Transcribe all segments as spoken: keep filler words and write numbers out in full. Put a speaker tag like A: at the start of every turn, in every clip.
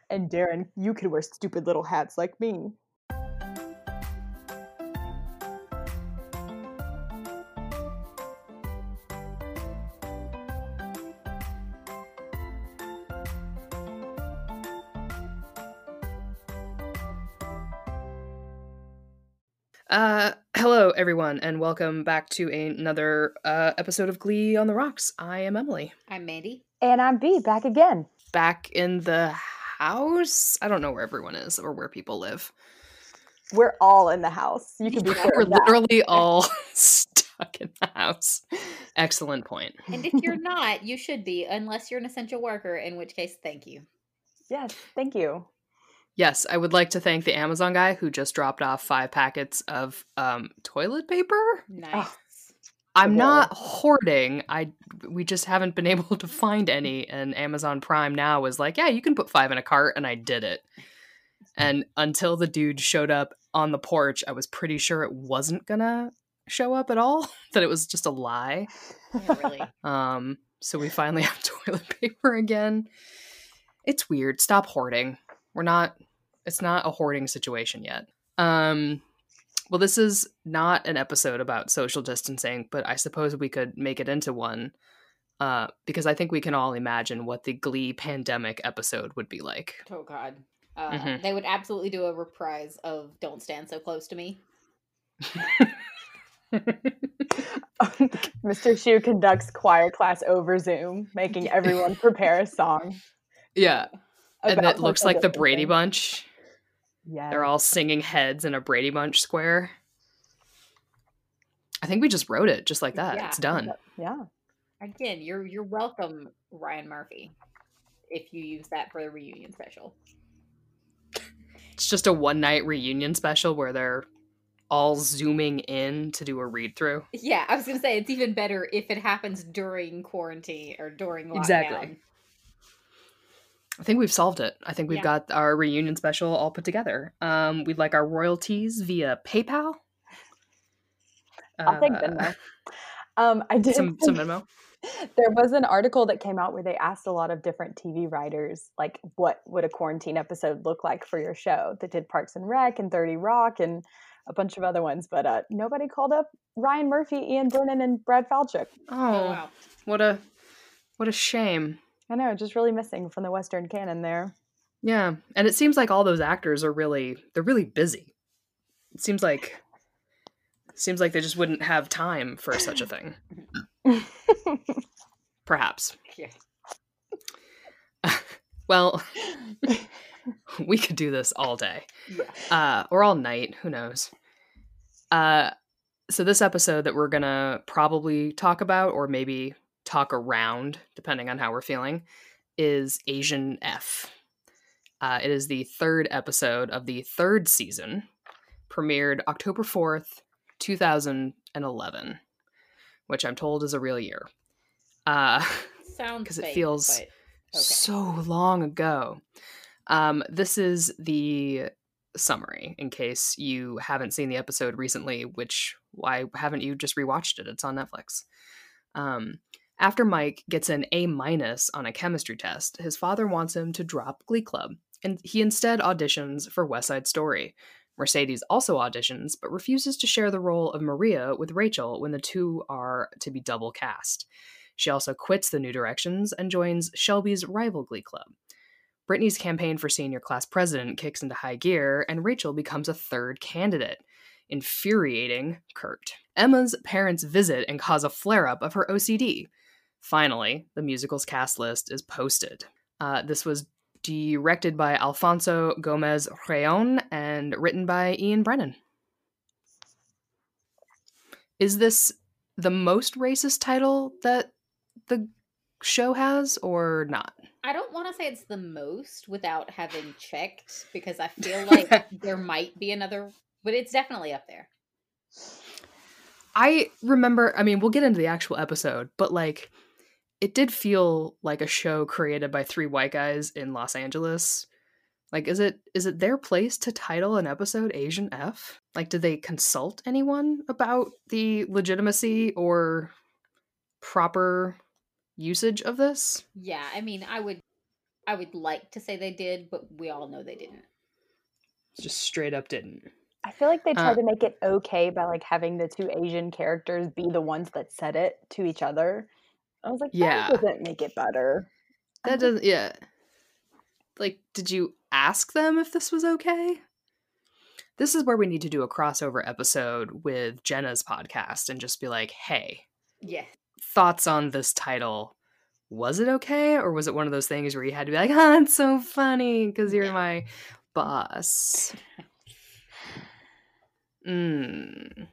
A: And Darren, you could wear stupid little hats like me.
B: Uh, hello, everyone, and welcome back to another uh, episode of Glee on the Rocks. I am Emily.
C: I'm Mandy.
A: And I'm Bea, back again.
B: Back in the house? I don't know where everyone is or where people live.
A: We're all in the house. You can be sure
B: We're
A: of that.
B: literally all stuck in the house. Excellent point.
C: And if you're not, you should be, unless you're an essential worker, in which case, thank you.
A: Yes, thank you.
B: Yes, I would like to thank the Amazon guy who just dropped off five packets of um, toilet paper.
C: Nice.
A: Oh,
B: I'm
A: okay.
B: not hoarding. I we just haven't been able to find any, and Amazon Prime now is like, yeah, you can put five in a cart, and I did it. And until the dude showed up on the porch, I was pretty sure it wasn't gonna show up at all. That it was just a lie.
C: Yeah, really.
B: Um, so we finally have toilet paper again. It's weird. Stop hoarding. We're not. It's not a hoarding situation yet. Um, well, this is not an episode about social distancing, but I suppose we could make it into one uh, because I think we can all imagine what the Glee pandemic episode would be like.
C: Oh, God. Uh,
B: Mhm.
C: They would absolutely do a reprise of Don't Stand So Close to Me.
A: Mister Shu conducts choir class over Zoom, making everyone prepare a song.
B: Yeah. And
A: about
B: it looks
A: social
B: like the Brady
A: distancing.
B: Bunch.
A: Yes.
B: They're all singing heads in a Brady Bunch square. I think we just wrote it just like that.
C: Yeah.
B: It's done.
A: Yeah.
C: Again, you're you're welcome, Ryan Murphy, if you use that for the reunion special.
B: It's just a one night reunion special where they're all zooming in to do a read through.
C: Yeah, I was going to say, it's even better if it happens during quarantine or during lockdown.
B: Exactly. I think we've solved it. I think we've
C: Yeah.
B: got our reunion special all put together. Um, we'd like our royalties via PayPal.
A: I'll take
B: Uh,
A: Venmo. Um, I did.
B: Some some Venmo.
A: There was an article that came out where they asked a lot of different T V writers, like, what would a quarantine episode look like for your show? That did Parks and Rec and thirty Rock and a bunch of other ones, but uh, nobody called up Ryan Murphy, Ian Brennan, and Brad Falchuk.
B: Oh,
C: Oh, wow.
B: what a what a shame.
A: I know, just really missing from the Western canon there.
B: Yeah, and it seems like all those actors are really they're really busy. It seems like seems like they just wouldn't have time for such a thing. Perhaps.
C: Yeah.
B: Well, we could do this all day.
C: Yeah.
B: Uh, or all night, who knows. Uh, so this episode that we're gonna probably talk about, or maybe talk around, depending on how we're feeling, is Asian F. Uh, it is the third episode of the third season, premiered October fourth, two thousand eleven, which I'm told is a real year. Uh,
C: Sounds
B: 'Cause it
C: fake,
B: feels
C: but okay.
B: so long ago. Um, this is the summary, in case you haven't seen the episode recently, which, why haven't you just rewatched it? It's on Netflix. Um, after Mike gets an A minus on a chemistry test, his father wants him to drop Glee Club, and he instead auditions for West Side Story. Mercedes also auditions, but refuses to share the role of Maria with Rachel when the two are to be double cast. She also quits the New Directions and joins Shelby's rival Glee Club. Brittany's campaign for senior class president kicks into high gear, and Rachel becomes a third candidate, infuriating Kurt. Emma's parents visit and cause a flare-up of her O C D. Finally, the musical's cast list is posted. Uh, this was directed by Alfonso Gomez Reyon and written by Ian Brennan. Is this the most racist title that the show has, or not?
C: I don't want to say it's the most without having checked, because I feel like there might be another, but it's definitely up there.
B: I remember, I mean, we'll get into the actual episode, but like, it did feel like a show created by three white guys in Los Angeles. Like, is it is it their place to title an episode Asian F? Like, did they consult anyone about the legitimacy or proper usage of this?
C: Yeah, I mean, I would I would like to say they did, but we all know they didn't.
B: Just straight up didn't.
A: I feel like they tried
B: Uh,
A: to make it okay by like having the two Asian characters be the ones that said it to each other. I was like,
B: Yeah.
A: that doesn't make it better.
B: That doesn't, yeah. Like, did you ask them if this was okay? This is where we need to do a crossover episode with Jenna's podcast and just be like, hey,
C: Yeah.
B: thoughts on this title. Was it okay? Or was it one of those things where you had to be like, oh, it's so funny because you're
C: Yeah.
B: my boss? Mm.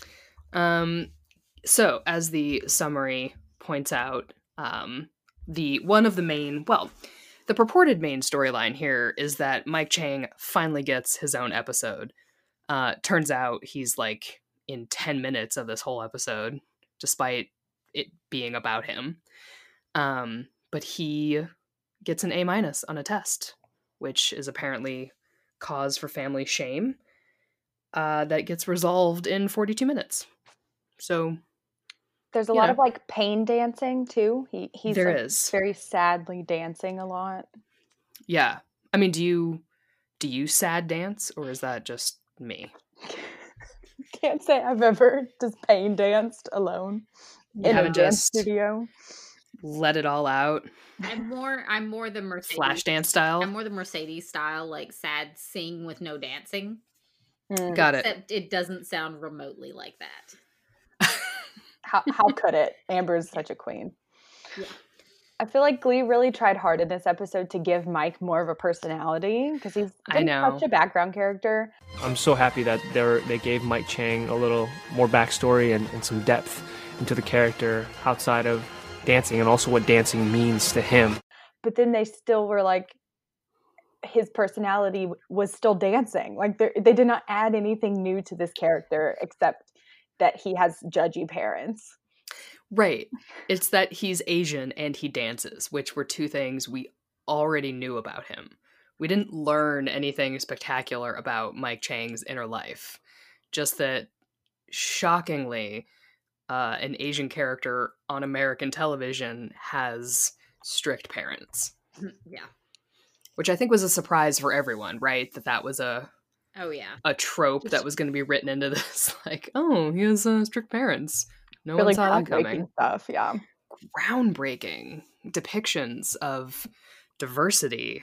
B: Um, so, as the summary points out, um, the one of the main, well, the purported main storyline here is that Mike Chang finally gets his own episode. Uh, turns out he's like in ten minutes of this whole episode, despite it being about him. Um, but he gets an A minus on a test, which is apparently cause for family shame. Uh, that gets resolved in forty-two minutes. So
A: There's a
B: you
A: lot
B: know.
A: of like pain dancing too. He he's
B: There
A: like,
B: is.
A: very sadly dancing a lot.
B: Yeah. I mean, do you do you sad dance, or is that just me?
A: Can't say I've ever just pain danced alone
B: You
A: in a
B: haven't
A: dance
B: just
A: studio.
B: let it all out,
C: I'm more I'm more the Mercedes
B: flash dance style?
C: I'm more the Mercedes style, like sad sing with no dancing.
A: Mm.
B: Got it.
C: Except it doesn't sound remotely like that.
A: How how could it? Amber's such a queen.
C: Yeah.
A: I feel like Glee really tried hard in this episode to give Mike more of a personality because he's
B: I
A: been
B: know.
A: such a background character.
D: I'm so happy that they were, they gave Mike Chang a little more backstory and, and some depth into the character outside of dancing, and also what dancing means to him.
A: But then they still were like, his personality was still dancing. Like they they did not add anything new to this character except that he has judgy parents.
B: Right. It's that he's Asian and he dances, which were two things we already knew about him. We didn't learn anything spectacular about Mike Chang's inner life. Just that, shockingly, uh, an Asian character on American television has strict parents.
C: Yeah.
B: Which I think was a surprise for everyone, right? That that was a
C: Oh yeah.
B: a trope that was going to be written into this. Like, oh, he has uh, strict parents. No
A: Really
B: one saw that
A: groundbreaking
B: coming.
A: stuff, yeah.
B: Groundbreaking depictions of diversity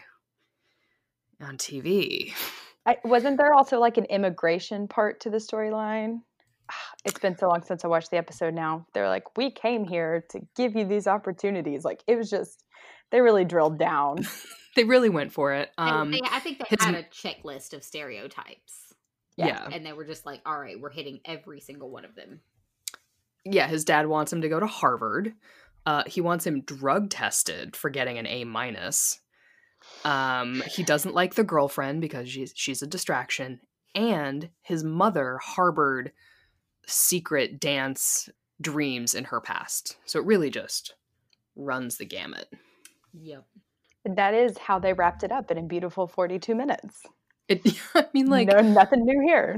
B: on T V.
A: I, wasn't there also like an immigration part to the storyline? It's been so long since I watched the episode now. They're like, we came here to give you these opportunities. Like, it was just, they really drilled down.
B: They really went for it.
C: And
B: Um,
C: they, I think they
B: his-
C: had a checklist of stereotypes.
B: yeah.
C: And they were just like, all right, we're hitting every single one of them.
B: Yeah, his dad wants him to go to Harvard. Uh, he wants him drug tested for getting an A minus. Um, he doesn't like the girlfriend because she's she's a distraction, and his mother harbored secret dance dreams in her past. So it really just runs the gamut.
C: Yep.
A: And that is how they wrapped it up in a beautiful forty-two minutes.
B: It, I mean, like,
A: no, nothing new here.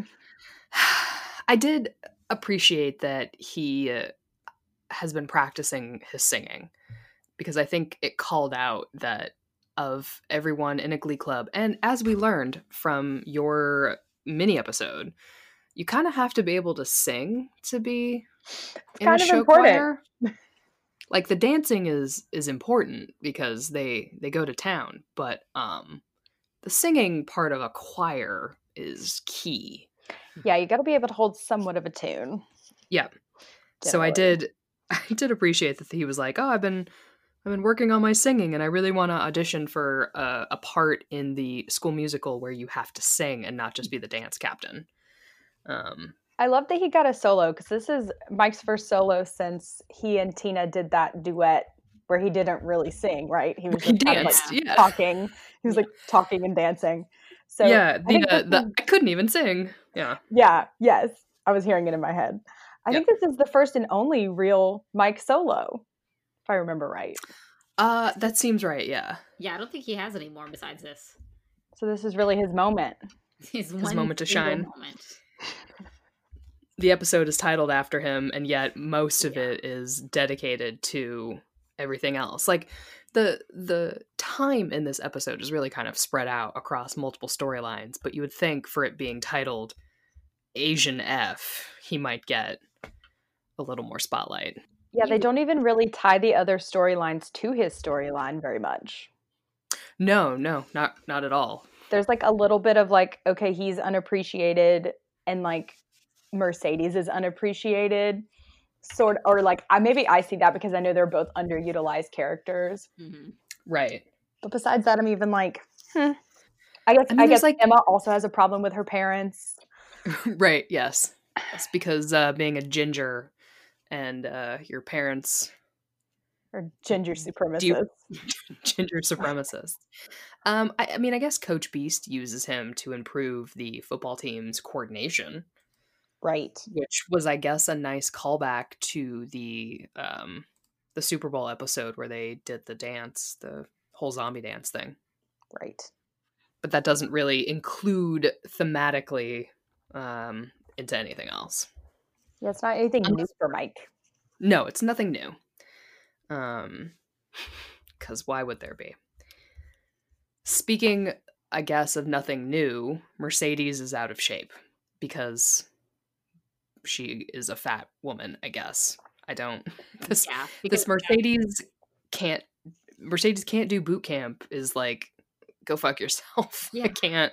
B: I did appreciate that he uh, has been practicing his singing, because I think it called out that of everyone in a Glee club, and as we learned from your mini episode, you kind of have to be able to sing to be
A: It's
B: in a
A: kind of
B: show
A: important.
B: choir. Like, the dancing is is important because they they go to town, but um the singing part of a choir is key.
A: Yeah, you got to be able to hold somewhat of a tune.
B: Yeah. So I
A: Generally.
B: did I did appreciate that he was like, "Oh, I've been I've been working on my singing and I really want to audition for a, a part in the school musical where you have to sing and not just be the dance captain." Um
A: I love that he got a solo because this is Mike's first solo since he and Tina did that duet where he didn't really sing, right? He was
B: He
A: just kind of, like,
B: danced, yeah.
A: talking. He was like talking and dancing. So
B: yeah,
A: I think
B: the, uh,
A: this
B: the
A: is-
B: I couldn't even sing. Yeah.
A: yeah, yes, I was hearing it in my head. I
B: Yeah.
A: think this is the first and only real Mike solo, if I remember right.
B: Uh that seems right, yeah.
C: Yeah, I don't think he has any more besides this.
A: So this is really his moment.
C: His, one
B: moment to
C: single
B: shine.
C: Moment.
B: The episode is titled after him, and yet most of
C: Yeah.
B: it is dedicated to everything else. Like, the the time in this episode is really kind of spread out across multiple storylines, but you would think for it being titled Asian F, he might get a little more spotlight.
A: Yeah, they don't even really tie the other storylines to his storyline very much.
B: No, no, not not at all.
A: There's like a little bit of like, okay, he's unappreciated, and like Mercedes is unappreciated, sort of, or like I maybe I see that because I know they're both underutilized characters.
C: Mm-hmm.
B: Right.
A: But besides that, I'm even like, hmm. I guess I, mean, I guess like Emma also has a problem with her parents.
B: Right. Yes. It's because uh, being a ginger and uh, your parents
A: or ginger supremacists.
B: Ginger supremacists. Um, I, I mean, I guess Coach Beast uses him to improve the football team's coordination.
A: Right.
B: Which was, I guess, a nice callback to the um, the Super Bowl episode where they did the dance, the whole zombie dance thing.
A: Right.
B: But that doesn't really include thematically um, into anything else.
A: Yeah, it's not anything
B: um,
A: new for Mike.
B: No, it's nothing new. Um, because why would there be? Speaking, I guess, of nothing new, Mercedes is out of shape because she is a fat woman, I guess. I don't... This,
C: yeah,
B: this Mercedes can't... Mercedes can't do boot camp is like, go fuck yourself. Yeah. I can't...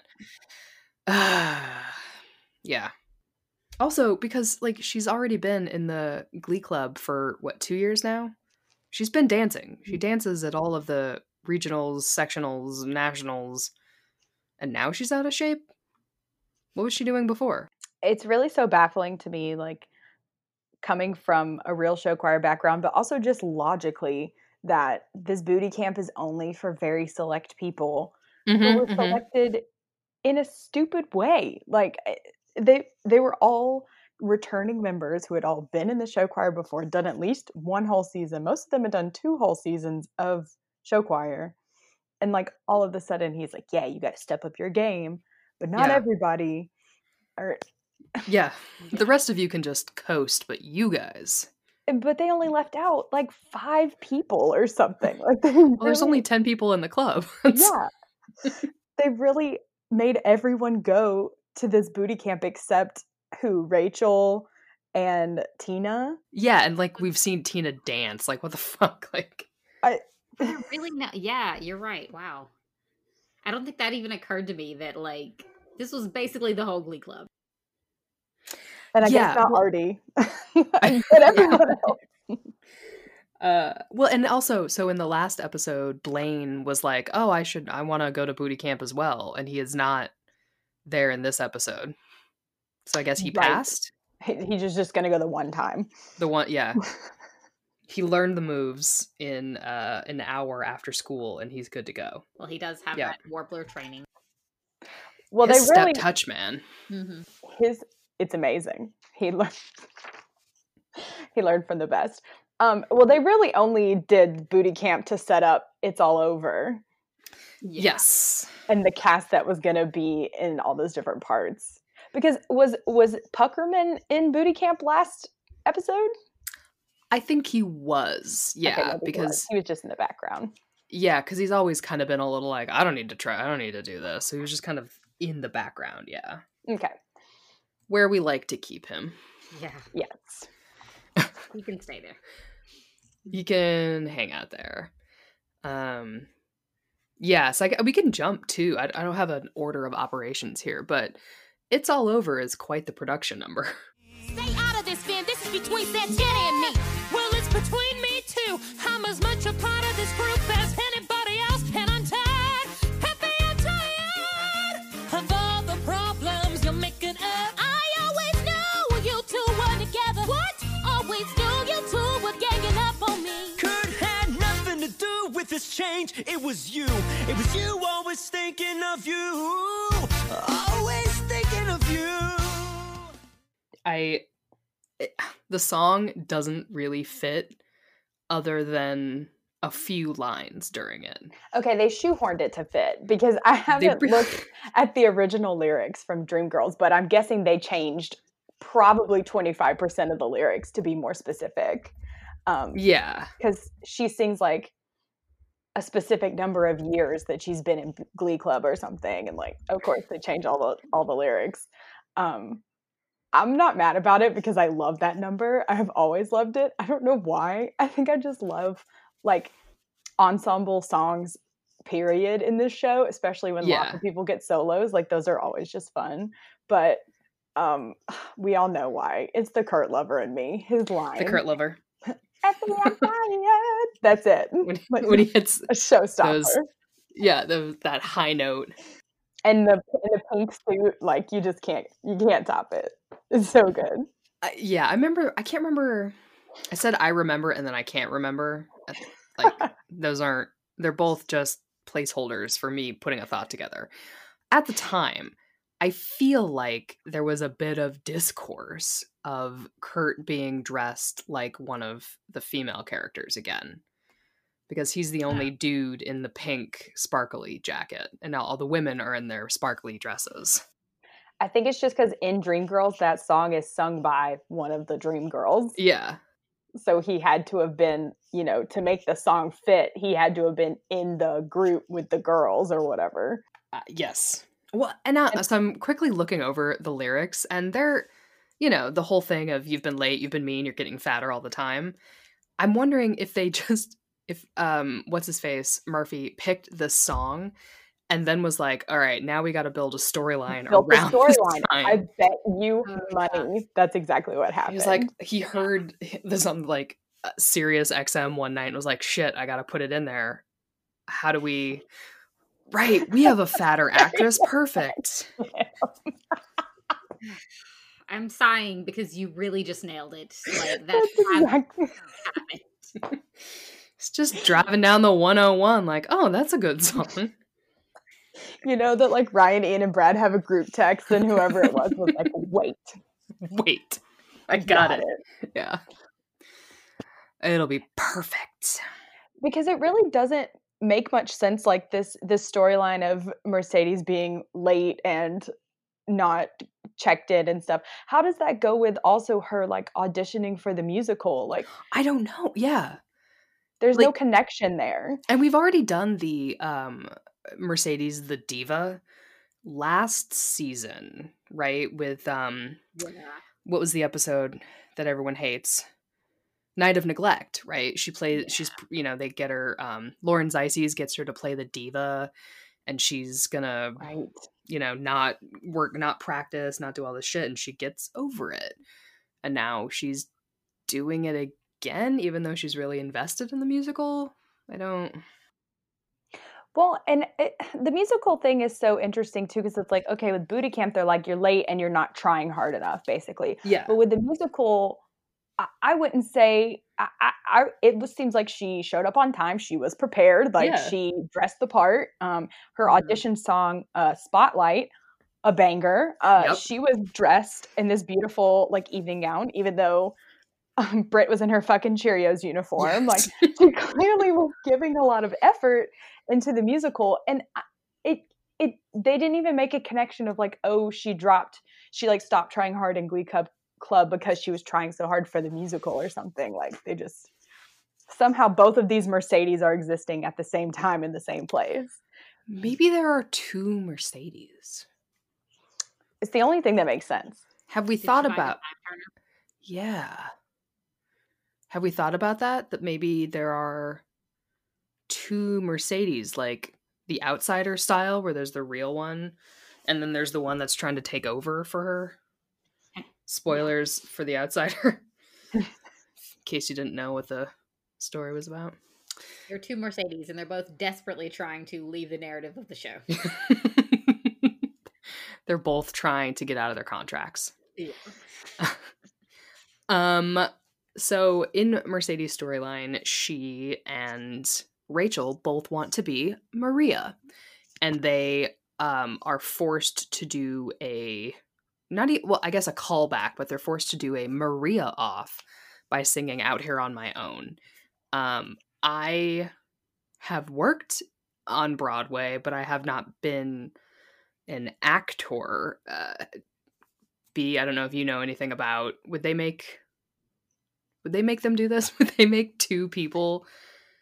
B: Uh, yeah. Also, because, like, she's already been in the Glee Club for, what, two years now? She's been dancing. She dances at all of the regionals, sectionals, nationals, and now she's out of shape? What was she doing before?
A: It's really so baffling to me, like, coming from a real show choir background, but also just logically that this booty camp is only for very select people mm-hmm, who were mm-hmm. selected in a stupid way. Like, they they were all returning members who had all been in the show choir before, done at least one whole season. Most of them had done two whole seasons of show choir. And like all of a sudden he's like, yeah, you got to step up your game, but not yeah. everybody. Or
B: yeah, the rest of you can just coast, but you guys.
A: But they only left out like five people or something. Like they really...
B: Well, there's only ten people in the club.
A: Yeah. They really made everyone go to this booty camp except who? Rachel and Tina?
B: Yeah, and like we've seen Tina dance. Like what the fuck? Like
A: I
C: really not. Yeah, you're right. Wow. I don't think that even occurred to me that like this was basically the whole Glee Club.
A: And I
B: yeah,
A: guess not
B: well,
A: Artie. But everyone else.
B: Uh, well, and also, so in the last episode, Blaine was like, "Oh, I should, I want to go to booty camp as well," and he is not there in this episode. So I guess he right. passed.
A: He, he's just just gonna go the one time.
B: The one, yeah. He learned the moves in uh, an hour after school, and he's good to go.
C: Well, he does have yeah. that Warbler training.
A: Well,
B: his
A: they really
B: step touch, man.
C: Mm-hmm.
A: His it's amazing. He learned. He learned from the best. Um, well, they really only did booty camp to set up It's All Over.
B: Yes.
A: And the cast that was going to be in all those different parts. Because was was Puckerman in booty camp last episode?
B: I think he was. Yeah,
A: okay,
B: because
A: he was. he was just in the background.
B: Yeah, because he's always kind of been a little like, I don't need to try, I don't need to do this. So he was just kind of in the background, yeah.
A: Okay.
B: Where we like to keep him.
C: Yeah.
A: Yes.
C: He can stay there.
B: He can hang out there. Um, yeah, so I, we can jump too. I, I don't have an order of operations here, but It's All Over is quite the production number.
E: Stay out of this, Finn. This is between Santana and me. Well, it's between me too. I'm as much a part of this group as anybody else, and I'm tired. Happy I'm tired of all the problems you're making up. I always knew you two were together. What? Always knew you two were ganging up on me.
F: Could had nothing to do with this change. It was you. It was you always thinking of you. Always thinking of you.
B: I, it, the song doesn't really fit other than a few lines during it.
A: Okay, they shoehorned it to fit because I haven't they... looked at the original lyrics from Dreamgirls, but I'm guessing they changed probably twenty-five percent of the lyrics to be more specific. Um,
B: yeah.
A: Because she sings like, a specific number of years that she's been in Glee Club or something, and like, of course, they change all the all the lyrics. Um, I'm not mad about it because I love that number. I have always loved it. I don't know why. I think I just love like ensemble songs, period, in this show, especially when
B: Yeah.
A: lots of people get solos. Like those are always just fun. But um, we all know why. It's the Kurt lover in me. His line.
B: The Kurt lover.
A: That's it.
B: When,
A: Like,
B: when he hits
A: a showstopper.
B: those, yeah, the, that high note.
A: And the, and the pink suit, like you just can't, you can't top it. It's so good.
B: Uh, yeah, I remember, I can't remember, I said I remember and then I can't remember. Like, those aren't, they're both just placeholders for me putting a thought together. At the time, I feel like there was a bit of discourse of Kurt being dressed like one of the female characters again. Because he's the only dude in the pink sparkly jacket. And now all the women are in their sparkly dresses.
A: I think it's just because in Dreamgirls, that song is sung by one of the Dreamgirls.
B: Yeah.
A: So he had to have been, you know, to make the song fit, he had to have been in the group with the girls or whatever.
B: Uh, yes. Well, and now, so I'm quickly looking over the lyrics, and they're, you know, the whole thing of you've been late, you've been mean, you're getting fatter all the time. I'm wondering if they just, if, um, what's his face, Murphy, picked this song and then was like, all right, now we got to build a storyline
A: Built the
B: around this
A: storyline.
B: time.
A: I bet you
C: Oh,
A: money that's exactly what happened.
B: He was like, he heard this on like uh, Sirius X M one night and was like, shit, I got to put it in there. How do we... Right, we have a fatter actress. Perfect.
C: I'm sighing because you really just nailed it. Like that
A: That's exactly.
C: happened.
B: It's just driving down the one oh one like, oh, that's a good song.
A: You know that like Ryan, Ian, and Brad have a group text, and whoever it was was like, wait.
B: Wait, I got, got it. it. Yeah. It'll be perfect.
A: Because it really doesn't make much sense, like this this storyline of Mercedes being late and not checked in and stuff. How does that go with also her like auditioning for the musical? Like,
B: I don't know. Yeah.
A: There's
B: like,
A: no connection there.
B: And we've already done the um Mercedes the Diva last season, right? With um
C: Yeah.
B: what was the episode that everyone hates? Night of Neglect, right? She plays, yeah. she's, you know, they get her, um, Lauren Zizes gets her to play the diva, and she's gonna,
A: right.
B: you know, not work, not practice, not do all this shit, and she gets over it. And now she's doing it again, even though she's really invested in the musical. I don't...
A: Well, and it, the musical thing is so interesting, too, because it's like, okay, with Booty Camp, they're like, you're late and you're not trying hard enough, basically.
B: Yeah.
A: But with the musical... I wouldn't say, I, I, it seems like she showed up on time. She was prepared. Like yeah. she dressed the part. Um, her mm-hmm. audition song, uh, Spotlight, a banger. Uh, yep. She was dressed in this beautiful like evening gown, even though um, Britt was in her fucking Cheerios uniform.
B: Yes.
A: Like she clearly was giving a lot of effort into the musical. And it, it, they didn't even make a connection of like, oh, she dropped, she like stopped trying hard in Glee Club. Club because she was trying so hard for the musical or something. Like they just somehow both of these Mercedes are existing at the same time in the same place.
B: Maybe there are two Mercedes.
A: It's the only thing that makes sense.
B: Have we
C: Did
B: thought about yeah have we thought about that that maybe there are two Mercedes, like the outsider style where there's the real one and then there's the one that's trying to take over for her? Spoilers for The Outsider, in case you didn't know what the story was about.
C: There are two Mercedes, and they're both desperately trying to leave the narrative of the show.
B: They're both trying to get out of their contracts.
C: Yeah.
B: um. So in Mercedes' storyline, she and Rachel both want to be Maria, and they um are forced to do a. Not even, well, I guess a callback, but they're forced to do a Maria off by singing Out Here on My Own. Um, I have worked on Broadway, but I have not been an actor. Uh, B, I don't know if you know anything about, would they make, would they make them do this? Would they make two people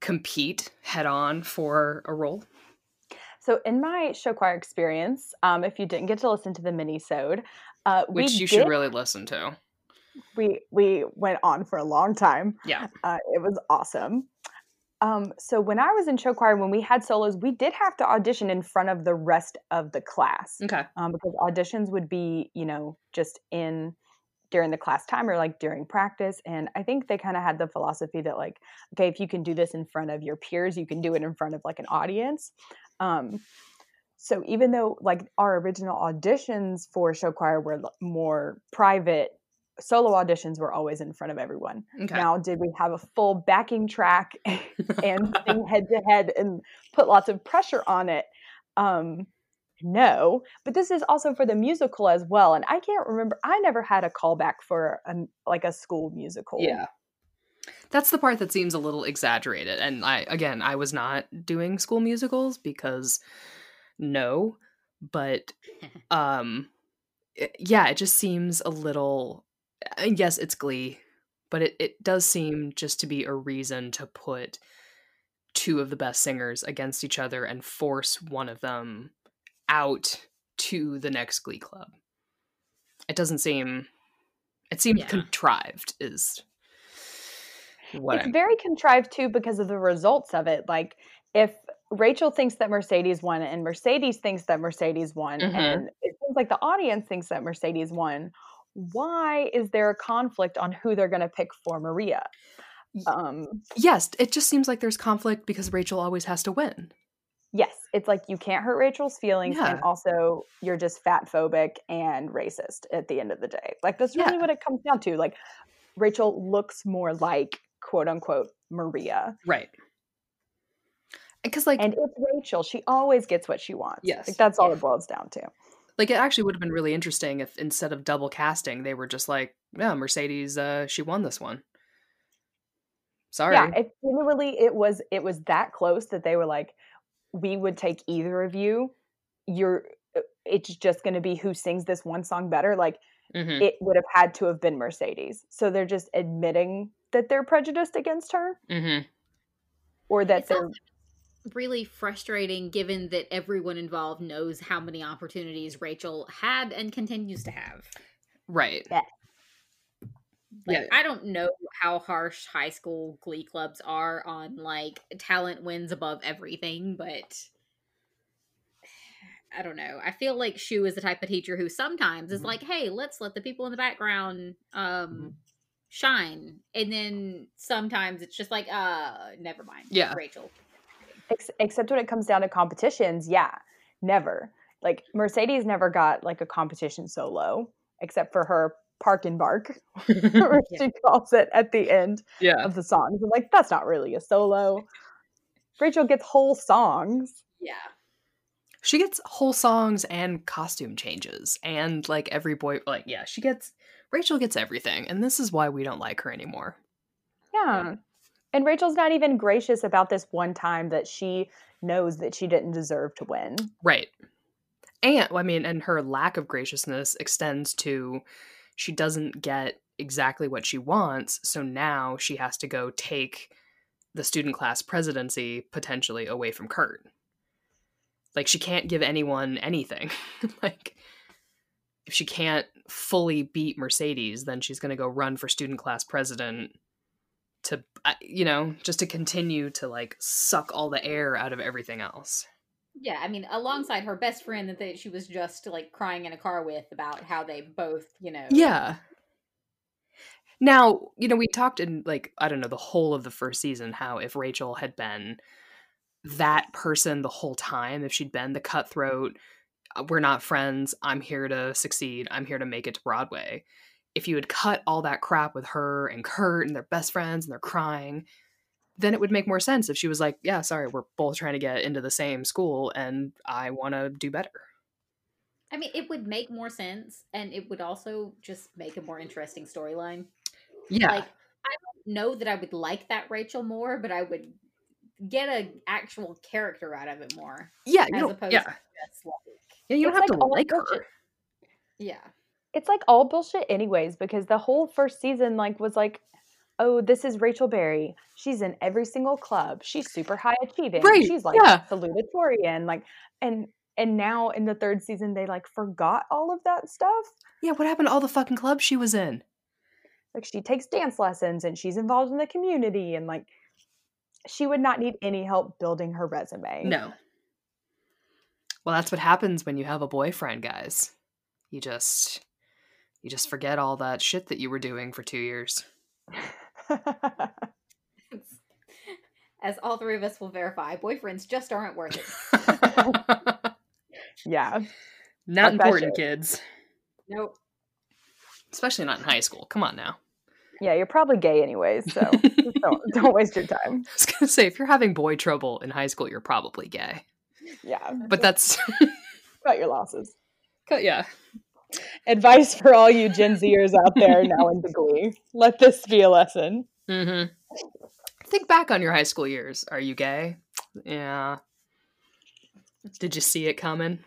B: compete head on for a role?
A: So in my show choir experience, um, if you didn't get to listen to the mini-sode, uh, we
B: Which you
A: did,
B: should really listen to.
A: we we went on for a long time.
B: Yeah.
A: Uh, it was awesome. Um, so when I was in show choir, when we had solos, we did have to audition in front of the rest of the class.
B: Okay.
A: Um, because auditions would be, you know, just in during the class time or like during practice. And I think they kind of had the philosophy that like, okay, if you can do this in front of your peers, you can do it in front of like an audience. Um, so even though like our original auditions for show choir were l- more private, solo auditions were always in front of everyone.
B: Okay.
A: Now, did we have a full backing track and sing head to head and put lots of pressure on it? Um, no, but this is also for the musical as well. And I can't remember, I never had a callback for a, like a school musical.
B: Yeah. That's the part that seems a little exaggerated. And I, again, I was not doing school musicals because no, but um, it- yeah, it just seems a little, uh, yes, it's Glee, but it, it does seem just to be a reason to put two of the best singers against each other and force one of them out to the next Glee club. It doesn't seem, it seems
C: Yeah.
B: contrived is what
A: It's
B: I'm,
A: very contrived too because of the results of it. Like if Rachel thinks that Mercedes won and Mercedes thinks that Mercedes won
B: Mhm.
A: and it seems like the audience thinks that Mercedes won, why is there a conflict on who they're going to pick for Maria? Um,
B: yes, it just seems like there's conflict because Rachel always has to win.
A: yes, it's like you can't hurt Rachel's feelings
B: Yeah.
A: and also you're just fat phobic and racist at the end of the day. Like that's really
B: Yeah.
A: what it comes down to. Like Rachel looks more like quote unquote Maria.
B: Right. Because like
A: And it's Rachel. She always gets what she wants.
B: Yes.
A: Like that's all
C: Yeah.
A: it boils down to.
B: like it actually would have been really interesting if instead of double casting, they were just like, yeah, Mercedes, uh, she won this one. Sorry.
A: Yeah, it literally it was it was that close that they were like, we would take either of you. You're uh, it's just going to be who sings this one song better. Like
B: Mhm.
A: it would have had to have been Mercedes. So they're just admitting that they're prejudiced against her,
B: Mhm.
A: or that
C: It's
A: they're
C: also really frustrating given that everyone involved knows how many opportunities Rachel had and continues to have.
B: Right.
A: Yeah.
C: Like,
B: Yeah.
C: I don't know how harsh high school glee clubs are on like talent wins above everything, but I don't know. I feel like Shu is the type of teacher who sometimes is
D: Mhm.
C: like, "Hey, let's let the people in the background um
D: Mhm.
C: shine," and then sometimes it's just like, "Uh, never mind."
B: Yeah.
C: Rachel.
A: ex- except when it comes down to competitions, yeah, never. Like Mercedes never got like a competition solo, except for her Park and Bark, where she calls it at the end
B: Yeah.
A: of the songs. I'm like, that's not really a solo. Rachel gets whole songs.
C: Yeah.
B: She gets whole songs and costume changes and like every boy like yeah, she gets Rachel gets everything and this is why we don't like her anymore.
A: Yeah. And Rachel's not even gracious about this one time that she knows that she didn't deserve to win.
B: Right. And I mean and her lack of graciousness extends to she doesn't get exactly what she wants, so now she has to go take the student class presidency potentially away from Kurt. Like she can't give anyone anything. Like if she can't fully beat Mercedes, then she's going to go run for student class president to uh, you know, just to continue to like suck all the air out of everything else.
C: Yeah, I mean, alongside her best friend that they, she was just like crying in a car with about how they both, you know.
B: Yeah. Now, you know, we talked in like, I don't know, the whole of the first season, how if Rachel had been that person the whole time, if she'd been the cutthroat, uh, we're not friends, I'm here to succeed, I'm here to make it to Broadway. If you had cut all that crap with her and Kurt and they're best friends and they're crying, then it would make more sense if she was like, yeah, sorry, we're both trying to get into the same school and I want to do better.
C: I mean, it would make more sense, and it would also just make a more interesting storyline.
B: Yeah.
C: Like, I don't know that I would like that Rachel more, but I would get an actual character out of it more.
B: yeah, you
C: As
B: don't,
C: opposed
B: yeah.
C: to just like,
B: Yeah, you don't
A: It's
B: have
A: like
B: to
A: all
B: like her.
A: bullshit.
C: yeah.
A: It's like all bullshit anyways, because the whole first season like was like oh, this is Rachel Berry. She's in every single club. She's super high achieving.
B: Right,
A: She's like
B: yeah.
A: salutatorian. Like, and and now in the third season, they like forgot all of that stuff.
B: Yeah, what happened to all the fucking clubs she was in?
A: Like, she takes dance lessons and she's involved in the community, and like, she would not need any help building her resume.
B: No. Well, that's what happens when you have a boyfriend, guys. You just you just forget all that shit that you were doing for two years.
C: As all three of us will verify, boyfriends just aren't worth it.
A: Yeah.
B: Not
A: Fuck that
B: important,
A: shit.
B: kids.
C: Nope.
B: Especially not in high school. Come on now.
A: Yeah, you're probably gay anyways, so just don't, don't waste your time.
B: I was gonna say, if you're having boy trouble in high school, you're probably gay.
A: Yeah.
B: But that's
A: Cut your losses.
B: yeah.
A: Advice for all you Gen Zers out there now into Glee. Let this be a lesson.
B: Mm-hmm. Think back on your high school years. Are you gay? Yeah. Did you see it coming?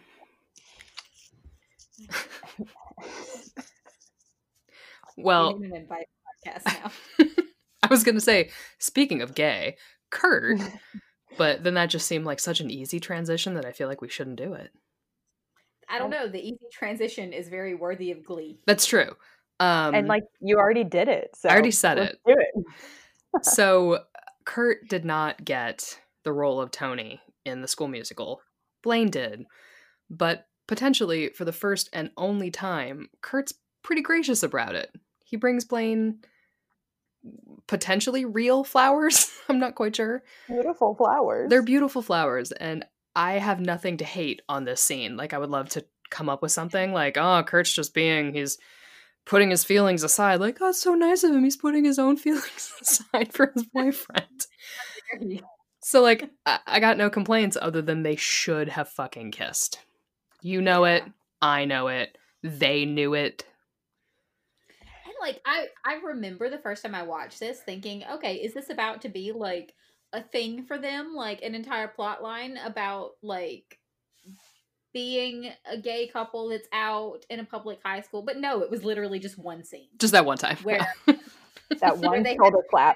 B: Well,
C: We need an advice podcast now.
B: I was gonna say, speaking of gay, Kurt, but then that just seemed like such an easy transition that I feel like we shouldn't do it.
C: I don't know. The easy transition is very worthy of Glee.
B: That's true. Um,
A: And like, you already did it. So
B: I already said
A: let's
B: it.
A: do it.
B: So Kurt did not get the role of Tony in the School Musical. Blaine did. But potentially for the first and only time, Kurt's pretty gracious about it. He brings Blaine potentially real flowers. I'm not quite sure.
A: Beautiful flowers.
B: They're beautiful flowers, and I have nothing to hate on this scene. Like, I would love to come up with something like, oh, Kurt's just being, he's putting his feelings aside. Like, oh, it's so nice of him. He's putting his own feelings aside for his boyfriend. So, like, I-, I got no complaints other than they should have fucking kissed. You know it. I know it. They knew it.
C: And like I, I remember the first time I watched this thinking, okay, is this about to be like a thing for them? Like an entire plot line about like being a gay couple that's out in a public high school. But no, it was literally just one scene.
B: Just that one time.
C: Where
A: That one
C: they-
A: shoulder clap.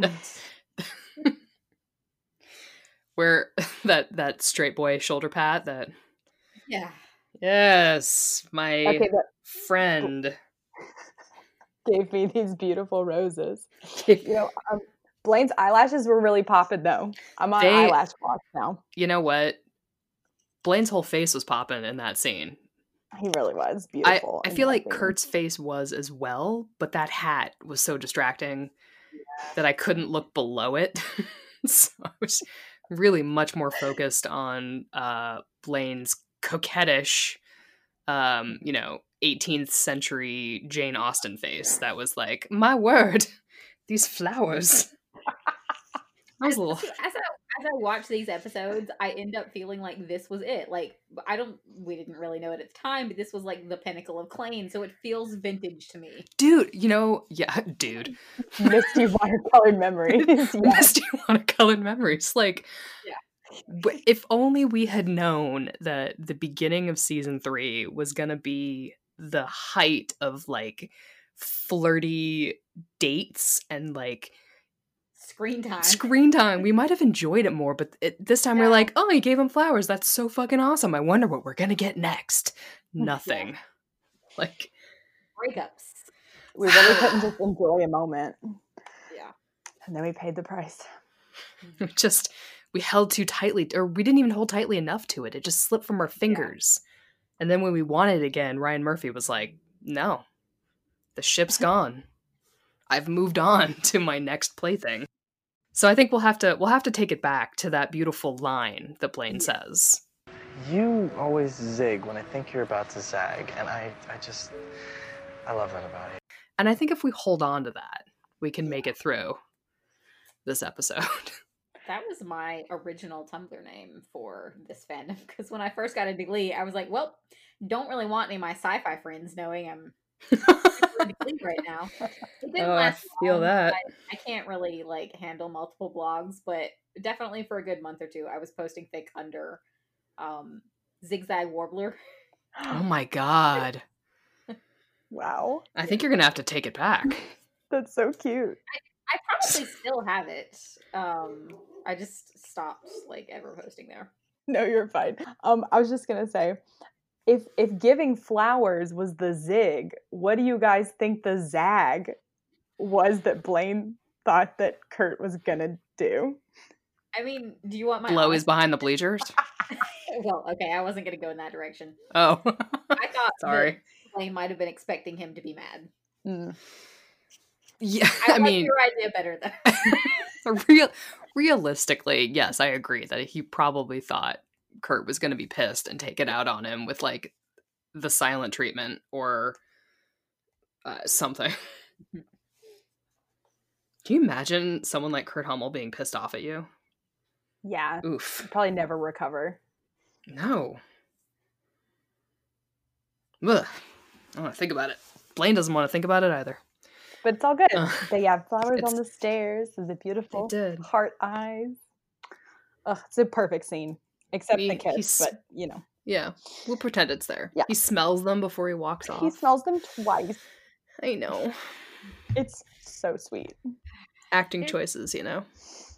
B: Where that, that straight boy shoulder pat, that,
C: yeah.
B: yes, my
A: Okay, that
B: friend.
A: gave me these beautiful roses. You know, um, Blaine's eyelashes were really popping though. I'm on
B: They-
A: eyelash watch now.
B: You know what? Blaine's whole face was popping in that scene.
A: He really was
B: I,
A: beautiful.
B: I
A: in
B: feel
A: that
B: like
A: scene.
B: Kurt's face was as well, but that hat was so distracting that I couldn't look below it. So I was really much more focused on uh, Blaine's coquettish, um, you know, eighteenth century Jane Austen face. That was like, my word, these flowers. I was a little...
C: See, as I as I watch these episodes, I end up feeling like this was it. Like I don't, we didn't really know it at the time, but this was like the pinnacle of Klaine, so it feels vintage to me.
B: Dude, you know, yeah, dude.
A: misty watercolored memories. Yes.
B: Misty watercolored memories. Like,
C: Yeah.
B: but if only we had known that the beginning of season three was gonna be the height of like flirty dates and like
C: Screen time.
B: screen time, we might have enjoyed it more. But it, this time we're
C: Yeah.
B: like, oh, he gave him flowers. That's so fucking awesome. I wonder what we're gonna get next. Nothing. Like,
C: Breakups.
A: We really couldn't just enjoy a moment.
C: Yeah.
A: And then we paid the price.
B: we just we held too tightly, or we didn't even hold tightly enough to it. It just slipped from our fingers. And then when we wanted it again, Ryan Murphy was like, no, the ship's gone. I've moved on to my next plaything. So I think we'll have to we'll have to take it back to that beautiful line that Blaine says.
G: You always zig when I think you're about to zag, and I, I just, I love that about you.
B: And I think if we hold on to that, we can make it through this episode.
C: That was my original Tumblr name for this fandom, because when I first got into Glee, I was like, well, don't really want any of my sci-fi friends knowing I'm into Glee right now. It didn't
B: Oh, I
C: last
B: feel
C: long.
B: that.
C: I, I can't really like handle multiple blogs, but definitely for a good month or two, I was posting fic under um, Zigzag Warbler.
B: Oh my god.
A: Wow.
B: I think you're gonna have to take it back.
A: That's so cute.
C: I honestly still have it. Um, I just stopped like ever posting there.
A: No, you're fine. Um, I was just gonna say, if if giving flowers was the zig, what do you guys think the zag was that Blaine thought that Kurt was gonna do?
C: I mean, do you want my
B: Blow is
C: honest-
B: behind the bleachers.
C: Well, okay, I wasn't gonna go in that direction.
B: Oh,
C: I thought
B: sorry.
C: that Blaine might have been expecting him to be mad.
A: Mm.
B: Yeah,
C: I,
B: I
C: like
B: mean,
C: your idea better though.
B: real realistically, yes, I agree that he probably thought Kurt was going to be pissed and take it out on him with like the silent treatment or uh, something. Can you imagine someone like Kurt Hummel being pissed off at you?
A: Yeah,
B: Oof.
A: probably never recover.
B: No. Ugh. I don't want to think about it. Blaine doesn't want to think about it either.
A: But it's all good.
B: Uh,
A: They have flowers
B: it's-
A: on the stairs. Is it beautiful?
B: They did.
A: Heart eyes. Ugh, it's a perfect scene. Except
B: We-
A: the kiss,
B: he's-
A: but you know.
B: Yeah, we'll pretend it's there.
A: Yeah.
B: He smells them before he walks off.
A: He smells them twice.
B: I know.
A: It's so sweet.
B: Acting
C: It-
B: choices, you know?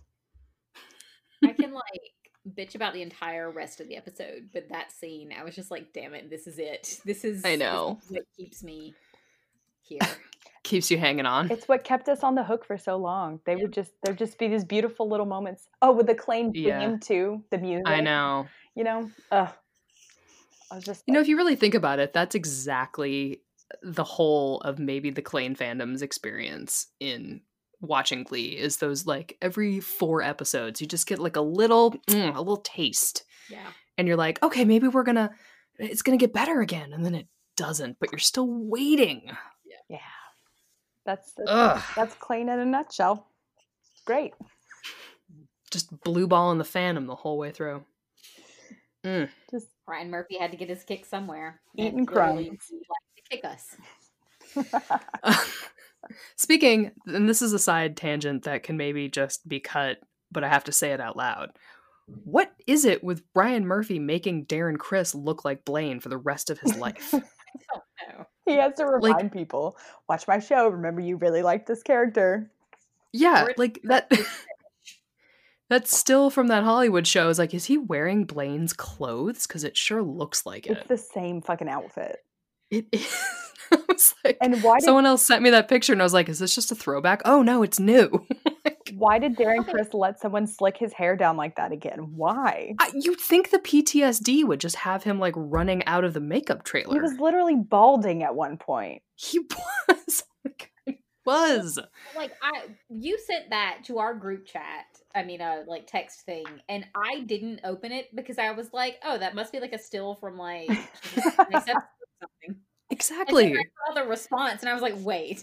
C: I can like bitch about the entire rest of the episode, but that scene, I was just like, damn it, this is it. This is
B: I know.
C: this is what keeps me here.
B: Keeps you hanging on.
A: It's what kept us on the hook for so long. They would just there'd just be these beautiful little moments. Oh, with the Klain
B: Yeah.
A: theme too, the music.
B: I know.
A: You know? Ugh. I was just
B: You know, if you really think about it, that's exactly the whole of maybe the Klain fandom's experience in watching Glee is those like every four episodes you just get like a little mm, a little taste
C: Yeah.
B: and you're like, okay, maybe we're gonna it's gonna get better again, and then it doesn't, but you're still waiting.
A: yeah. That's that's,
B: Ugh.
A: that's Klain in a nutshell. Great.
B: Just blue ball in the fandom the whole way through. Mm.
A: Just
C: Ryan Murphy had to get his kick somewhere.
A: Eating
C: and clearly
A: crumbs.
C: he'd like to kick us.
B: Speaking, and this is a side tangent that can maybe just be cut, but I have to say it out loud. What is it with Ryan Murphy making Darren Criss look like Blaine for the rest of his life?
C: I don't know.
A: he has to remind
B: Like-
A: people, watch my show. Remember you really like this character.
B: Yeah,
C: Or it's
B: like that. That's still from that Hollywood show. Is like, is he wearing Blaine's clothes? Because it sure looks like
A: It's
B: it.
A: the same fucking outfit.
B: It is. I was like,
A: And why did
B: someone else sent me that picture, and I was like, is this just a throwback? Oh no, it's new.
A: why did Darren Criss let someone slick his hair down like that again? Why?
B: I, you'd think the P T S D would just have him like running out of the makeup
A: He
B: trailer.
A: was literally balding at one point.
B: He was. He was.
C: Like I you sent that to our group chat. I mean uh like text thing, and I didn't open it because I was like, oh, that must be like a still from like next episode or something.
B: Exactly.
C: And then I saw the response and I was like, wait.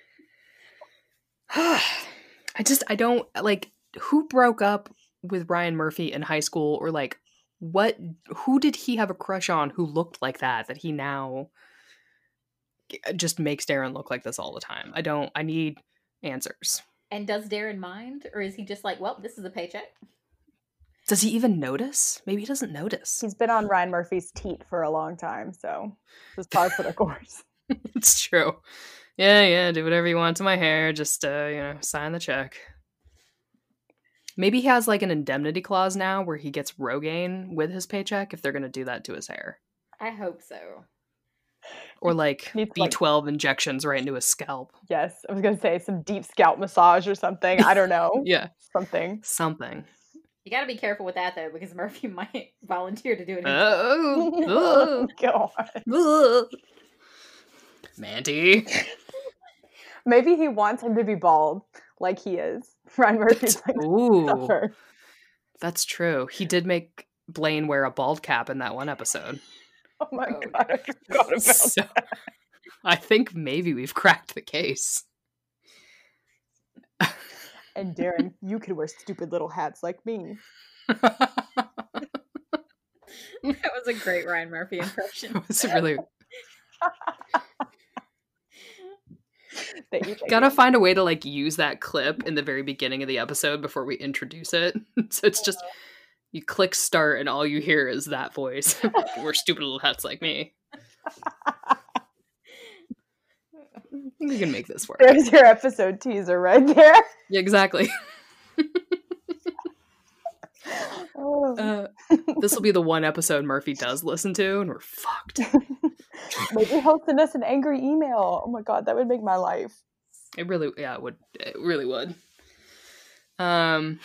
B: I just, I don't, like, who broke up with Ryan Murphy in high school, or like, what, who did he have a crush on who looked like that, that he now just makes Darren look like this all the time? I don't, I need answers.
C: And does Darren mind? Or is he just like, well, this is a paycheck?
B: Does he even notice? Maybe he doesn't notice.
A: He's been on Ryan Murphy's teat for a long time, so just par for the course.
B: It's true. Yeah, yeah, do whatever you want to my hair. Just, uh, you know, sign the check. Maybe he has like an indemnity clause now where he gets Rogaine with his paycheck if they're going to do that to his hair.
C: I hope so.
B: Or like
A: Needs,
B: B twelve injections right into his scalp.
A: Yes, I was gonna say some deep scalp massage or something. I don't know.
B: Yeah,
A: Something.
B: something.
C: You got to be careful with that though, because Murphy might volunteer to do it.
B: Oh,
A: Oh, God.
B: oh. Mandy.
A: Maybe he wants him to be bald, like he is. Ryan Murphy's like,
B: Ooh,
A: suffer.
B: that's true. He did make Blaine wear a bald cap in that one episode.
A: Oh my
C: Oh,
A: God, I forgot about
B: So I think maybe we've cracked the case.
A: And Darren, you could wear stupid little hats like me.
C: That was a great Ryan Murphy impression.
B: It was really
A: Thank you, thank
B: gotta
A: you.
B: find a way to like use that clip in the very beginning of the episode before we introduce it. So it's just you click start and all you hear is that voice. We're stupid little hats like me. think we can make this work.
A: There's your episode teaser right there.
B: Yeah, exactly.
A: Oh.
B: Uh, this will be the one episode Murphy does listen to, and we're fucked.
A: Maybe he'll send us an angry email. Oh my god, that would make my life.
B: It really, yeah, it would. It really would. Um,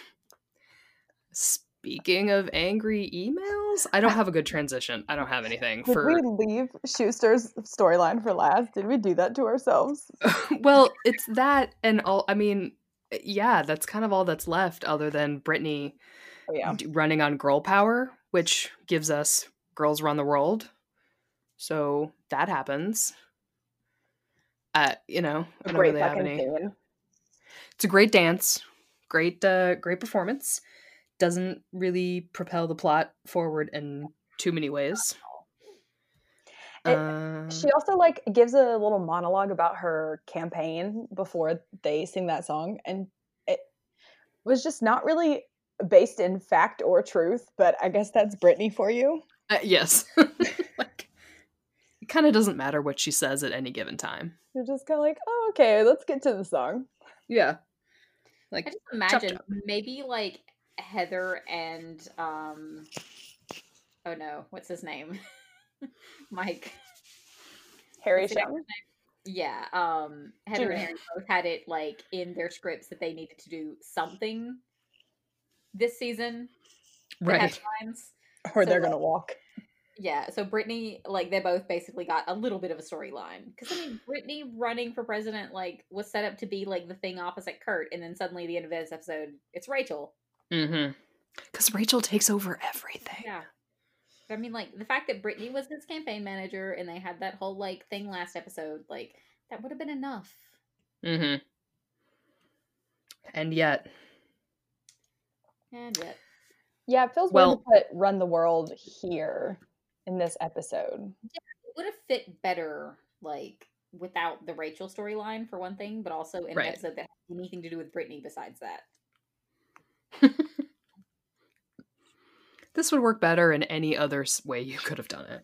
B: speaking of angry emails, I don't have a good transition. I don't have anything
A: Did
B: for.
A: we leave Schuster's storyline for last? Did we do that to ourselves?
B: Well, it's that, and all. I mean, yeah, that's kind of all that's left, other than Brittany
A: Oh, yeah.
B: d- running on girl power, which gives us Girls Run the World. So that happens. Uh, you know, I
A: A
B: don't
A: great
B: really have
A: fucking
B: any.
A: scene.
B: It's a great dance, great, uh, great performance. Doesn't really propel the plot forward in too many ways.
A: It-
B: Uh,
A: She also like gives a little monologue about her campaign before they sing that song, and it was just not really based in fact or truth. But I guess that's Brittany for you.
B: uh, yes, like it kind of doesn't matter what she says at any given time.
A: You're just kind of like, oh, okay, let's get to the song.
B: Yeah,
C: I
B: like
C: just imagine
B: chop.
C: maybe like Heather and um oh no, what's his name? Mike.
A: Harry
C: What's the
A: Shelton.
C: Yeah, um Heather and
A: Junior.
C: Harry both had it like in their scripts that they needed to do something this season. that had
B: Right.
C: lines.
A: Or
C: So,
A: they're
C: like,
A: gonna walk.
C: Yeah, so Brittany, like, they both basically got a little bit of a storyline. Because, I mean, Brittany running for president, like, was set up to be, like, the thing opposite Kurt. And then suddenly, at the end of this episode, it's Rachel.
B: Mm-hmm. Because Rachel takes over everything.
C: Yeah. I mean, like, the fact that Brittany was his campaign manager and they had that whole, like, thing last episode, like, that would have been enough.
B: Mm-hmm. And yet,
C: And yet.
A: Yeah, it feels
B: Well-
A: weird to put Run the World here in this episode.
C: It would have fit better, like, without the Rachel storyline, for one thing, but also in
B: Right.
C: an episode that has anything to do with Brittany besides that.
B: this would work better in any other s- way you could have done it.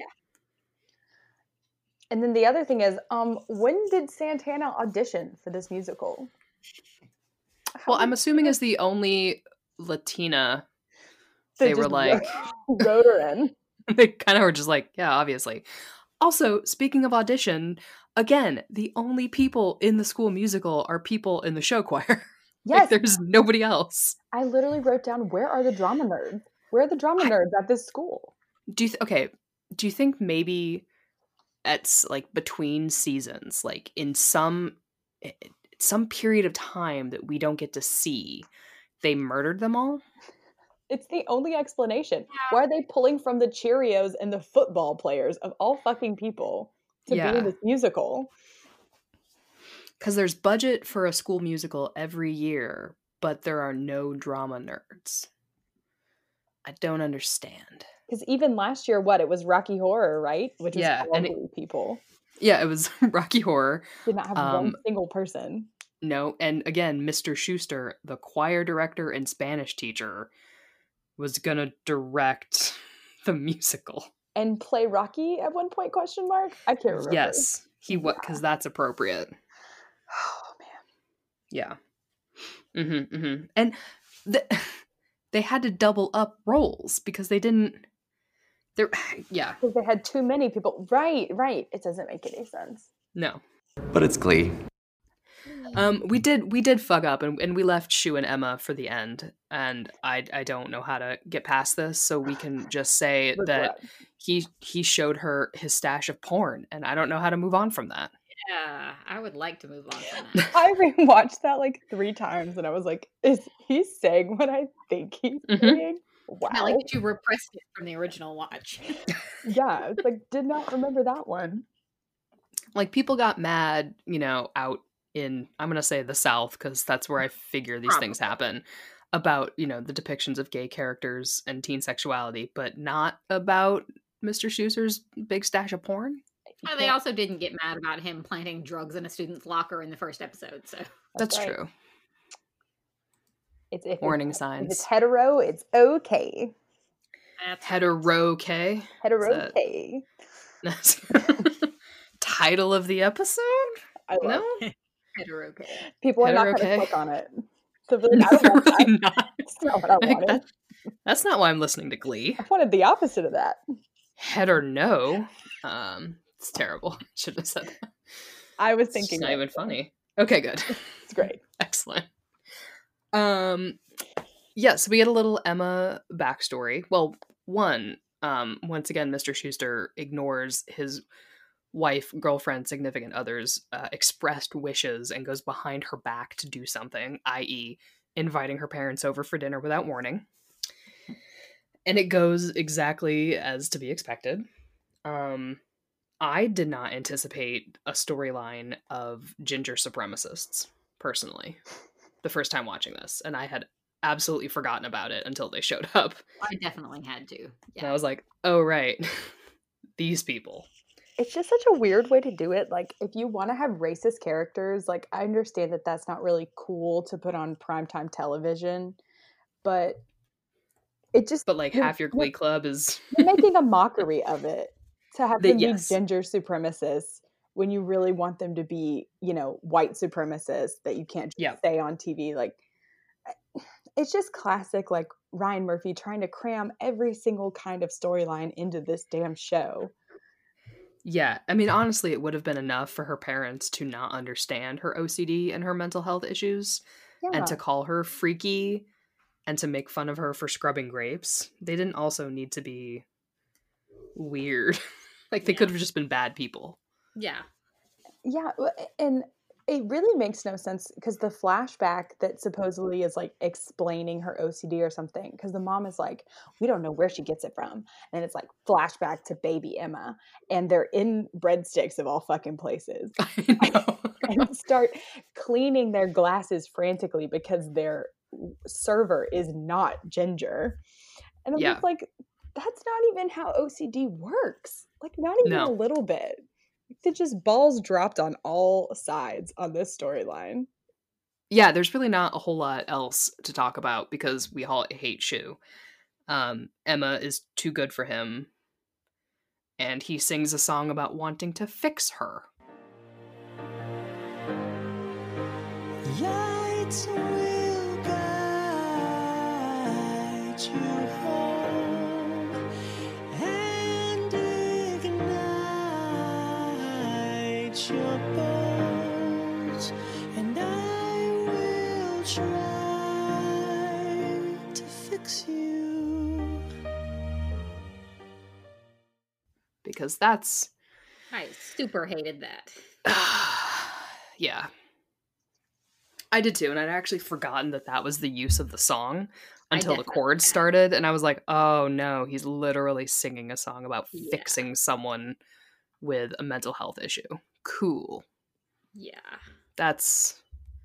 A: And then the other thing is, um, when did Santana audition for this musical? How
B: Well, I'm
A: did-
B: assuming as the only Latina,
A: they
B: they were
A: just
B: like,
A: wrote- wrote her in.
B: they kind of were just like, yeah, obviously. Also, speaking of audition, again, the only people in the school musical are people in the show choir.
A: Yes,
B: Like, there's nobody else.
A: I literally wrote down, where are the drama nerds? Where are the drama
B: I-
A: nerds at this school?
B: Do you th- okay? Do you think maybe at s- like between seasons, like in some eh, some period of time that we don't get to see, they murdered them all?
A: It's the only explanation. Why are they pulling from the Cheerios and the football players of all fucking people to be
B: Yeah.
A: in this musical?
B: Because there's budget for a school musical every year, but there are no drama nerds. I don't understand.
A: Because even last year, what, it was Rocky Horror, right? Which was
B: Yeah,
A: all
B: and it-
A: blue people.
B: Yeah, it was Rocky Horror.
A: Did not have one
B: um,
A: single person.
B: No, and again, Mister Schuster, the choir director and Spanish teacher, was gonna direct the musical.
A: And play Rocky at one point, question mark? I can't remember.
B: Yes, he was, because that's appropriate.
A: Oh, man.
B: Yeah. Mm-hmm, mm-hmm. And the, they had to double up roles because they didn't. There, yeah,
A: Because they had too many people. Right, right. It doesn't make any sense.
B: no.
H: But it's Glee.
B: Um, we did we did fuck up, and, and we left Shu and Emma for the end, and I I don't know how to get past this, so we can just say that
A: Regret.
B: he he showed her his stash of porn, and I don't know how to move on from that.
C: Yeah, I would like to move on from that.
A: I rewatched that like three times and I was like, is he saying what I think he's
B: Mhm.
A: saying? Wow.
C: I like that you repressed it from the original watch.
A: Yeah, it's like, did not remember that one.
B: Like, people got mad, you know, out in, I'm gonna say the South, because that's where I figure these things happen, about, you know, the depictions of gay characters and teen sexuality, but not about Mister Schuster's big stash of porn.
C: Well, they also didn't get mad about him planting drugs in a student's locker in the first episode. So
B: That's,
A: right.
B: true.
A: It's if
B: Warning
A: it's,
B: signs.
A: If it's hetero, it's okay.
C: that's
B: Hetero K.
A: Hetero
B: that-
A: okay.
B: title of the episode?
A: I love
B: No?
A: it.
C: Hetero okay.
A: People are not
B: Hetero
A: going to
B: okay.
A: click on it. So they're like, I
B: They're
A: don't want that.
B: really not.
A: That's not what I
B: Like,
A: wanted.
B: that, that's not why I'm listening to Glee.
A: I wanted the opposite of that.
B: Head or no. Um, it's terrible. Should have said that.
A: I was
B: It's
A: thinking
B: not
A: that.
B: even funny. Okay, good.
A: It's great.
B: Excellent. Um, yeah, so we get a little Emma backstory. Well, one, um, once again, Mister Schuster ignores his wife, girlfriend, significant other's uh, expressed wishes and goes behind her back to do something, that is inviting her parents over for dinner without warning. And it goes exactly as to be expected. Um, I did not anticipate a storyline of ginger supremacists, personally, the first time watching this. And I had absolutely forgotten about it until they showed up.
C: I definitely had to.
B: And
C: Yeah.
B: I was like, oh, right. These people.
A: It's just such a weird way to do it. Like, if you want to have racist characters, like, I understand that that's not really cool to put on primetime television, but it just...
B: But, like,
A: you're-
B: half your Glee Club is...
A: You're making a mockery of it to have
B: The-
A: them
B: yes.
A: be ginger supremacists when you really want them to be, you know, white supremacists that you can't just
B: Yep.
A: say on T V. Like, it's just classic, like, Ryan Murphy trying to cram every single kind of storyline into this damn show.
B: Yeah, I mean, honestly, it would have been enough for her parents to not understand her O C D and her mental health issues
A: Yeah.
B: and to call her freaky and to make fun of her for scrubbing grapes. They didn't also need to be weird. Like, they
C: Yeah.
B: could have just been bad people.
C: Yeah.
A: Yeah, w- and it really makes no sense because the flashback that supposedly is like explaining her O C D or something, because the mom is like, we don't know where she gets it from. And it's like flashback to baby Emma. And they're in breadsticks of all fucking places.
B: I know.
A: And start cleaning their glasses frantically because their server is not ginger. And I'm
B: Yeah.
A: just like, that's not even how O C D works. Like, not even
B: No.
A: a little bit. It just balls dropped on all sides on this storyline.
B: Yeah, there's really not a whole lot else to talk about because we all hate Shu. Um, Emma is too good for him. And he sings a song about wanting to fix her.
F: Lights will guide you home and ignite your bones, and I will try to fix you.
B: Because that's...
C: I super hated that.
B: yeah. I did too, and I'd actually forgotten that that was the use of the song
C: I
B: until the
C: definitely
B: chords
C: had.
B: started, and I was like, oh no, he's literally singing a song about
C: Yeah.
B: fixing someone with a mental health issue. Cool.
C: Yeah.
B: That's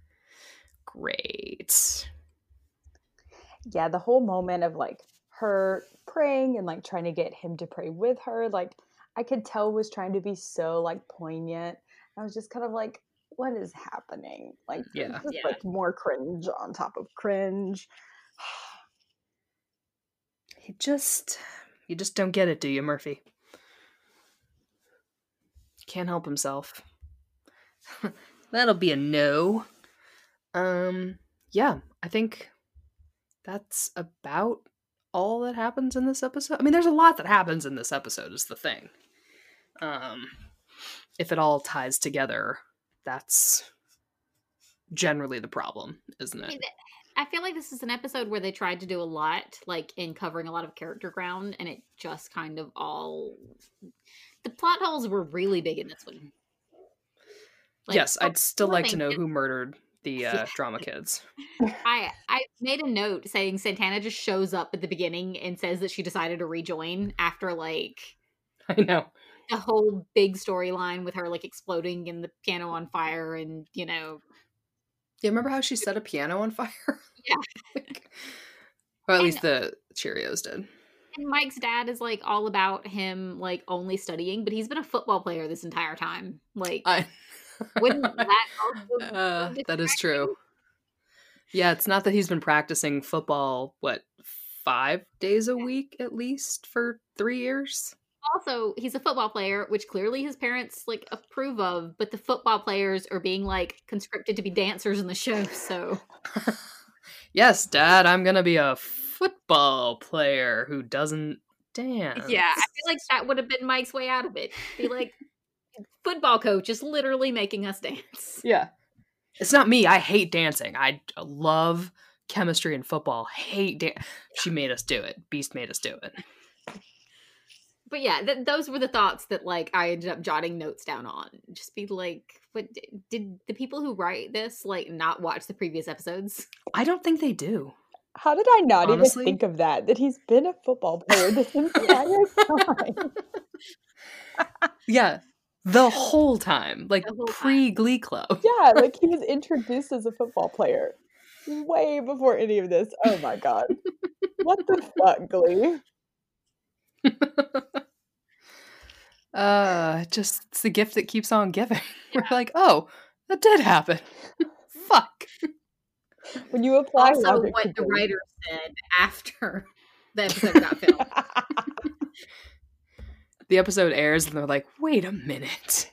B: great.
A: Yeah, the whole moment of like her praying and like trying to get him to pray with her, like I could tell was trying to be so like poignant. I was just kind of like, what is happening? Like,
B: Yeah.
A: it's just
C: Yeah.
A: like more cringe on top of cringe.
B: You just you just don't get it, do you, Murphy? Can't help himself. That'll be a no. Um yeah, I think that's about all that happens in this episode. I mean, there's a lot that happens in this episode is the thing. Um if it all ties together, that's generally the problem, isn't
C: I mean,
B: it?
C: th- I feel like this is an episode where they tried to do a lot, like in covering a lot of character ground, and it just kind of all. The plot holes were really big in this one. Like,
B: Yes,
C: for
B: I'd still
C: one
B: like to
C: thing,
B: know
C: it-
B: who murdered the uh, drama kids.
C: I I made a note saying Santana just shows up at the beginning and says that she decided to rejoin after like
B: I know.
C: the whole big storyline with her like exploding and the piano on fire and you know
B: You remember how she set a piano on fire?
C: Yeah.
B: Like, or at
C: And-
B: least the Cheerios did.
C: and Mike's dad is like all about him like only studying, but he's been a football player this entire time. Like
B: I
C: wouldn't that also
B: uh, that is
C: distract
B: true.
C: you?
B: Yeah, it's not that he's been practicing football, what, five days a week at least for three years?
C: Also, he's a football player, which clearly his parents like approve of, but the football players are being like conscripted to be dancers in the show, so
B: Yes, Dad, I'm gonna be a football player who doesn't dance.
C: yeah, I feel like that would have been Mike's way out of it. Be like, football coach is literally making us dance.
B: Yeah. It's not me. I hate dancing. I love chemistry and football. Hate dance. She made us do it. Beast made us do it.
C: But yeah, th- those were the thoughts that like I ended up jotting notes down on. Just be like, what did the people who write this like not watch the previous episodes?
B: I don't think they do.
A: How did I not
B: Honestly?
A: even think of that? That he's been a football player this entire time.
B: Yeah. The whole time. Like
C: The whole time.
B: pre Glee Club.
A: Yeah, like he was introduced as a football player way before any of this. Oh my god. What the fuck, Glee?
B: uh just it's the gift that keeps on giving. We're like, oh, that did happen. Fuck.
A: When you apply
C: Also,
A: logic
C: what
A: to
C: the
A: Glee.
C: writer said after the episode got filmed.
B: The episode airs and they're like, wait a minute.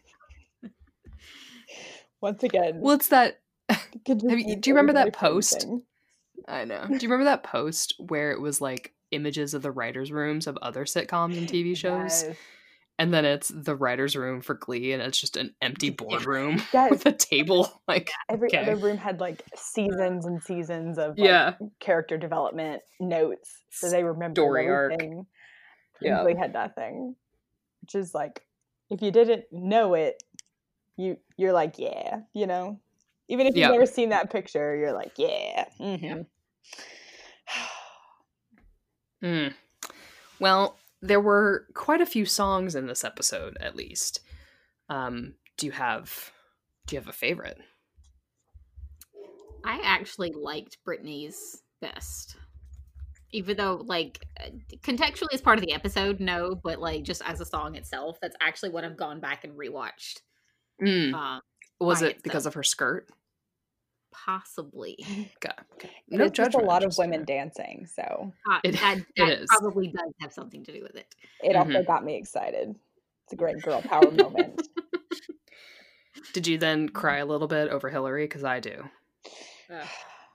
A: Once again,
B: Well, it's that
A: could just
B: have you-
A: be
B: do you remember that
A: everybody
B: post?
A: praising.
B: I know. Do you remember that post where it was like images of the writers' rooms of other sitcoms and T V shows?
A: Yes.
B: And then it's the writers' room for Glee, and it's just an empty boardroom
A: Yes.
B: with a table. Like,
A: Every
B: okay.
A: other room had like seasons and seasons of like,
B: Yeah.
A: character development notes, so they remember
B: Story arc.
A: everything.
B: Yeah.
A: And Glee had nothing, which is like, if you didn't know it, you you're like, yeah, you know. Even if you've
B: Yeah.
A: never seen that picture, you're like, yeah. Mm-hmm.
B: Mm. Well, there were quite a few songs in this episode, at least. Um, do you have do you have a favorite?
C: I actually liked Britney's best. Even though, like, uh, contextually as part of the episode, no, but, like, just as a song itself, that's actually what I've gone back and rewatched.
B: Mm.
C: Um,
B: Was
C: by
B: it because
C: itself.
B: of her skirt?
C: Possibly.
B: Okay. okay.
A: And
B: No
A: it's just a
B: judgment.
A: lot of
B: just,
A: women
B: uh,
A: dancing, so
C: Uh,
B: It-
C: that
B: it
C: that
B: is.
C: probably does have something to do with it.
A: it also
B: Mhm.
A: got me excited. It's a great girl power moment.
B: Did you then cry a little bit over Hillary? Because I do.
C: Ugh,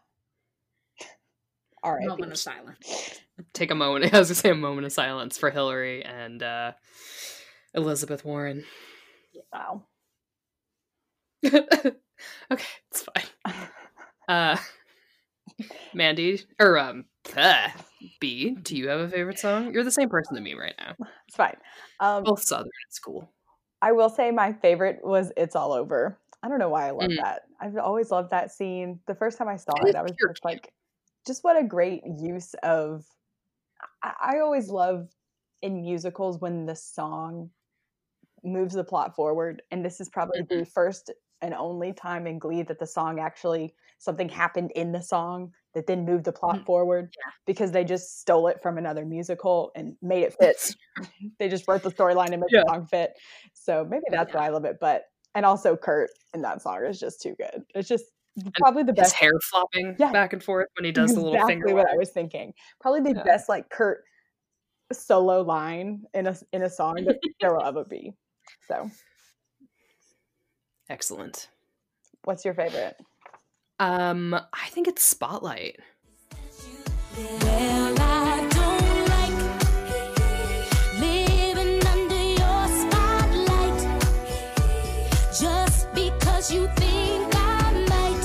A: All right.
C: moment of silence.
B: Take a moment. I was gonna say a moment of silence for Hillary and uh, Elizabeth Warren.
A: Wow.
B: Okay, it's fine. Uh, Mandy or um, uh, B, do you have a favorite song? You're the same person to me right now.
A: It's fine. Um,
B: Both Southern at school.
A: I will say my favorite was "It's All Over." I don't know why I love
B: Mm.
A: that. I've always loved that scene. The first time I saw
B: It
A: it,
B: is
A: I was
B: pure
A: just like, just what a great use of. I, I always love in musicals when the song moves the plot forward, and this is probably
B: Mm-hmm.
A: the first and only time in Glee that the song actually something happened in the song that then moved the plot
B: Mhm.
A: forward because they just stole it from another musical and made it fit. They just wrote the storyline and made
B: Yeah.
A: the song fit. So maybe that's why I love it. But and also Kurt in that song is just too good. It's just probably the
B: His
A: best.
B: hair flopping
A: Yeah.
B: back and forth when he does the little
A: exactly
B: finger.
A: what I
B: wag.
A: was thinking. Probably the
B: Yeah.
A: best like Kurt solo line in a in a song that there will ever be. So,
B: Excellent.
A: what's your favorite?
B: Um, I think it's Spotlight.
E: Well, I don't like living under your spotlight just because you think I might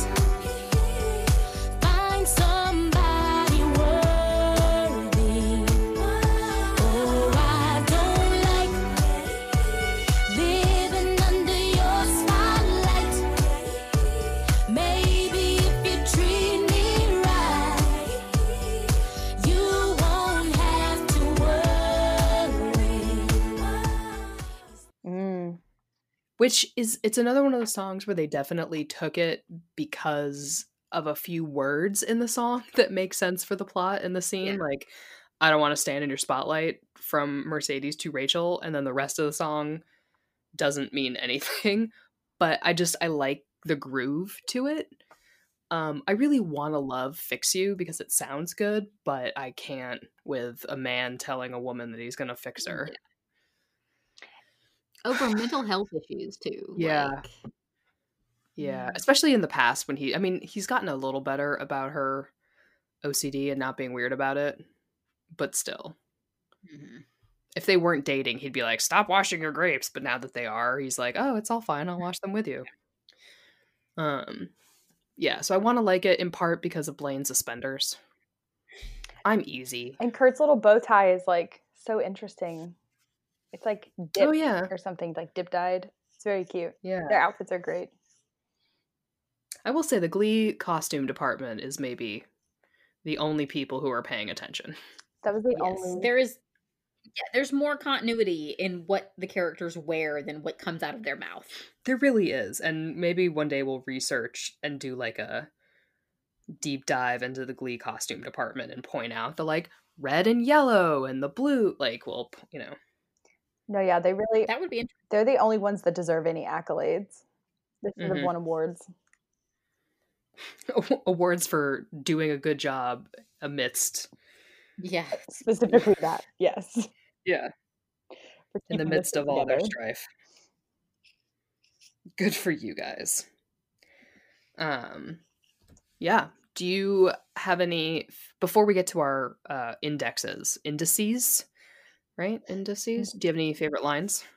E: find somebody worthy. Oh, I don't like living under your spotlight. Maybe if you treat me right, you won't have to worry.
A: Mm,
B: Which is it's another one of those songs where they definitely took it because of a few words in the song that make sense for the plot in the scene.
C: Yeah.
B: Like, I don't want to stand in your spotlight from Mercedes to Rachel, and then the rest of the song doesn't mean anything. But I just I like the groove to it. Um, I really want to love Fix You because it sounds good, but I can't with a man telling a woman that he's gonna fix her.
C: over mental health issues too.
B: Yeah.
C: Like,
B: Yeah,
C: mm.
B: especially in the past when he, I mean, he's gotten a little better about her O C D and not being weird about it, but still.
C: Mhm.
B: If they weren't dating, he'd be like, stop washing your grapes. But now that they are, he's like, oh, it's all fine. I'll wash them with you. Um, yeah, so I want to like it in part because of Blaine's suspenders. I'm easy.
A: And Kurt's little bow tie is like so interesting. It's like dip
B: Oh, yeah.
A: or something, like dip dyed. It's very cute.
B: Yeah.
A: Their outfits are great.
B: I will say the Glee costume department is maybe the only people who are paying attention.
A: That was the
C: Yes,
A: only.
C: there is. Yeah, there's more continuity in what the characters wear than what comes out of their mouth.
B: There really is. And maybe one day we'll research and do like a deep dive into the Glee costume department and point out the like red and yellow and the blue. Like, well, you know.
A: No, yeah, they really.
C: That would be interesting.
A: They're the only ones that deserve any accolades. They should have
B: Mhm.
A: won awards.
B: Awards for doing a good job amidst.
C: Yeah.
A: Specifically that, yes.
B: Yeah.
A: For
B: In the
A: keeping
B: midst
A: this
B: of all their
A: together.
B: strife. Good for you guys. Um, yeah. Do you have any, before we get to our uh, indexes, indices, right? Indices? Do you have any favorite lines?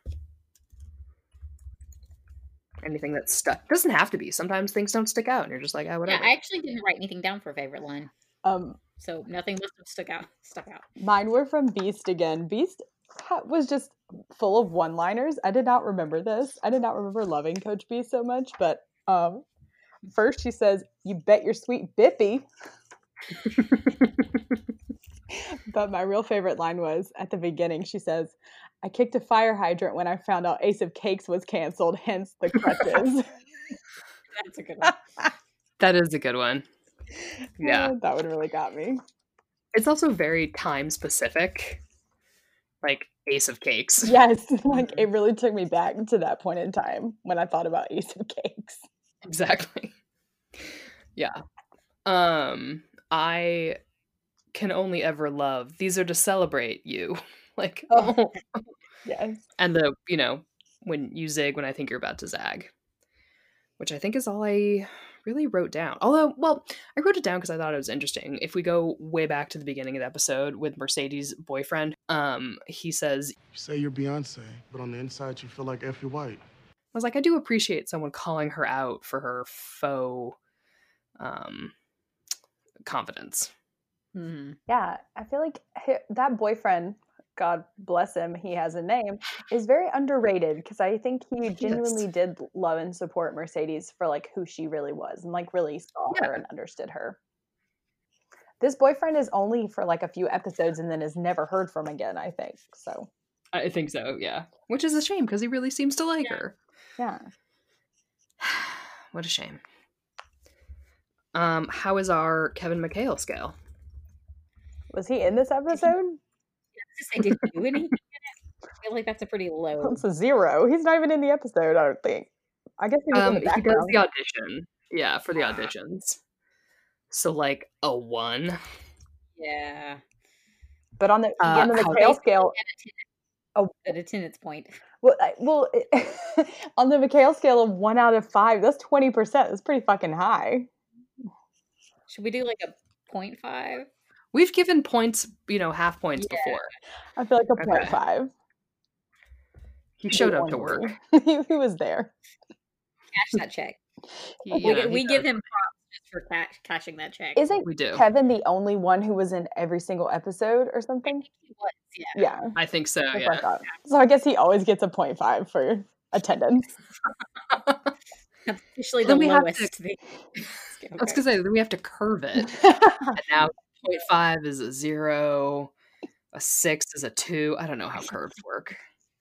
B: Anything that stuck? Doesn't have to be. Sometimes things don't stick out and you're just like, ah,
C: Yeah,
B: whatever.
C: I actually didn't write anything down for favorite line,
A: Um,
C: so nothing must have stuck out. Stuck out.
A: Mine were from Beast again. Beast ha- was just full of one-liners. I did not remember this. I did not remember loving Coach Beast so much, but um, first she says, "You bet your sweet Bippy." But my real favorite line was at the beginning. She says, "I kicked a fire hydrant when I found out Ace of Cakes was canceled, hence the crutches."
C: That's a good one.
B: That is a good one. Yeah.
A: That one really got me.
B: It's also very time specific. Like Ace of Cakes.
A: Yes, like it really took me back to that point in time when I thought about Ace of Cakes.
B: Exactly. Yeah. Um, I can only ever love. These are to celebrate you. Like,
A: Oh.
B: oh.
A: Yes.
B: And the, you know, when you zig when I think you're about to zag. Which I think is all I really wrote down. Although, well, I wrote it down because I thought it was interesting. If we go way back to the beginning of the episode with Mercedes' boyfriend, um, he says,
H: You say you're Beyonce, but on the inside you feel like Effie White.
B: I was like, I do appreciate someone calling her out for her faux um, confidence.
C: Mm-hmm.
A: Yeah, I feel like hi- that boyfriend, God bless him, he has a name, is very underrated because I think he genuinely
B: Yes.
A: did love and support Mercedes for like who she really was and like really saw her
B: Yeah.
A: and understood her. This boyfriend is only for like a few episodes and then is never heard from again, I think. So,
B: I think so, yeah. Which is a shame because he really seems to like
C: Yeah.
B: her.
A: yeah.
B: What a shame. Um, how is our Kevin McHale scale?
A: Was he in this episode?
C: I didn't do anything. in it. I feel like that's a pretty low.
A: It's a zero. He's not even in the episode, I don't think. I guess he was
B: Um,
A: in the
B: he does
A: background.
B: the audition. Yeah, for the auditions. So like a one.
C: Yeah.
A: But on the,
B: Uh,
A: on the
B: how-
A: McHale scale,
C: Oh, at attendance point.
A: well, I, well on the McHale scale of one out of five, that's twenty percent. That's pretty fucking high.
C: Should we do like a point five?
B: We've given points, you know, half points
C: Yeah.
B: before.
A: I feel like a
B: Okay.
A: point five.
B: He showed up to work.
A: he, he was there.
C: Cash that check.
B: He,
C: We,
B: you know,
C: we
B: he
C: give
B: does.
C: him props just for ca- cashing that check.
A: Isn't
B: We do.
A: Kevin the only one who was in every single episode or something?
C: He was, yeah.
A: Yeah.
B: I think so,
A: That's what I
B: yeah.
A: thought. So I guess he always gets a point five for attendance.
C: Officially the
B: Then we have to-
C: lowest. thing.
B: I was gonna say then we have to curve it. And now point five is a zero, a six is a two. I don't know how curves work.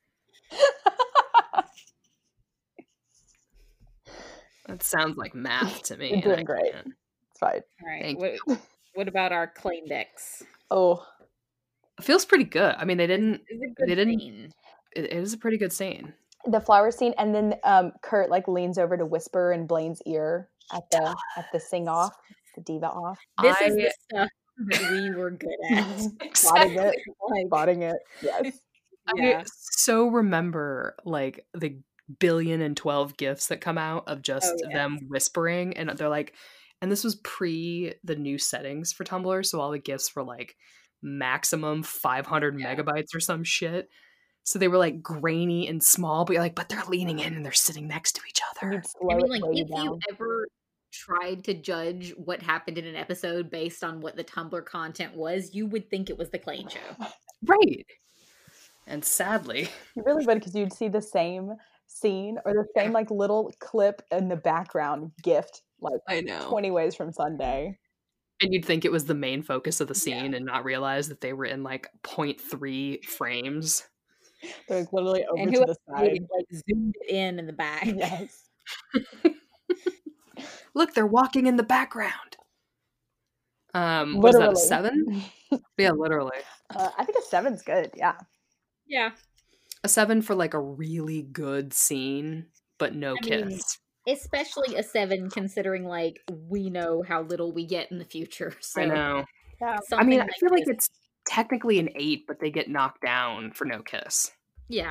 B: That sounds like math to me.
A: You're
B: and
A: doing
B: I
A: great.
B: can't.
A: It's fine.
C: All right.
B: Thank
C: What, what about our Kleindex?
A: Oh,
B: It feels pretty good. I mean, they didn't.
C: It's a good
B: They didn't-
C: scene.
B: It, it is a pretty good scene.
A: the flower scene, and then um, Kurt like leans over to whisper in Blaine's ear at the at the sing off, the diva off,
C: This
B: I,
C: is the stuff that we were good at.
A: spotting it,
C: Like,
A: spotting it. Yes,
C: Yeah.
B: I so remember like the billion and twelve gifs that come out of just
C: Oh, yes.
B: them whispering, and they're like, and this was pre the new settings for Tumblr, so all the gifs were like maximum five hundred
C: Yeah.
B: megabytes or some shit. So they were like grainy and small, but you're like, but they're leaning in and they're sitting next to each
A: And
B: other.
A: you'd slow
C: I mean,
A: it
C: like,
A: way
C: if you
A: down.
C: ever tried to judge what happened in an episode based on what the Tumblr content was, you would think it was the Clayton Show.
B: Right. And sadly,
A: You really would, because you'd see the same scene or the same like little clip in the background gift like
B: I know.
A: twenty ways from Sunday.
B: And you'd think it was the main focus of the scene and not realize that they were in like zero point three frames.
A: They're like literally over
C: And
A: to
C: who
A: the
C: really,
A: side.
C: like zoomed it in in the back.
A: Yes.
B: Look, they're walking in the background. Um, was that a
A: Literally.
B: seven? Yeah, literally.
A: Uh, I think a seven's good. Yeah.
C: Yeah.
B: A seven for like a really good scene, but no
C: I mean,
B: kiss.
C: especially a seven, considering like we know how little we get in the future. So
B: I know.
A: Yeah.
B: I mean,
C: something
B: I
C: like
B: feel like
C: this-
B: it's technically an eight, but they get knocked down for no kiss.
C: yeah.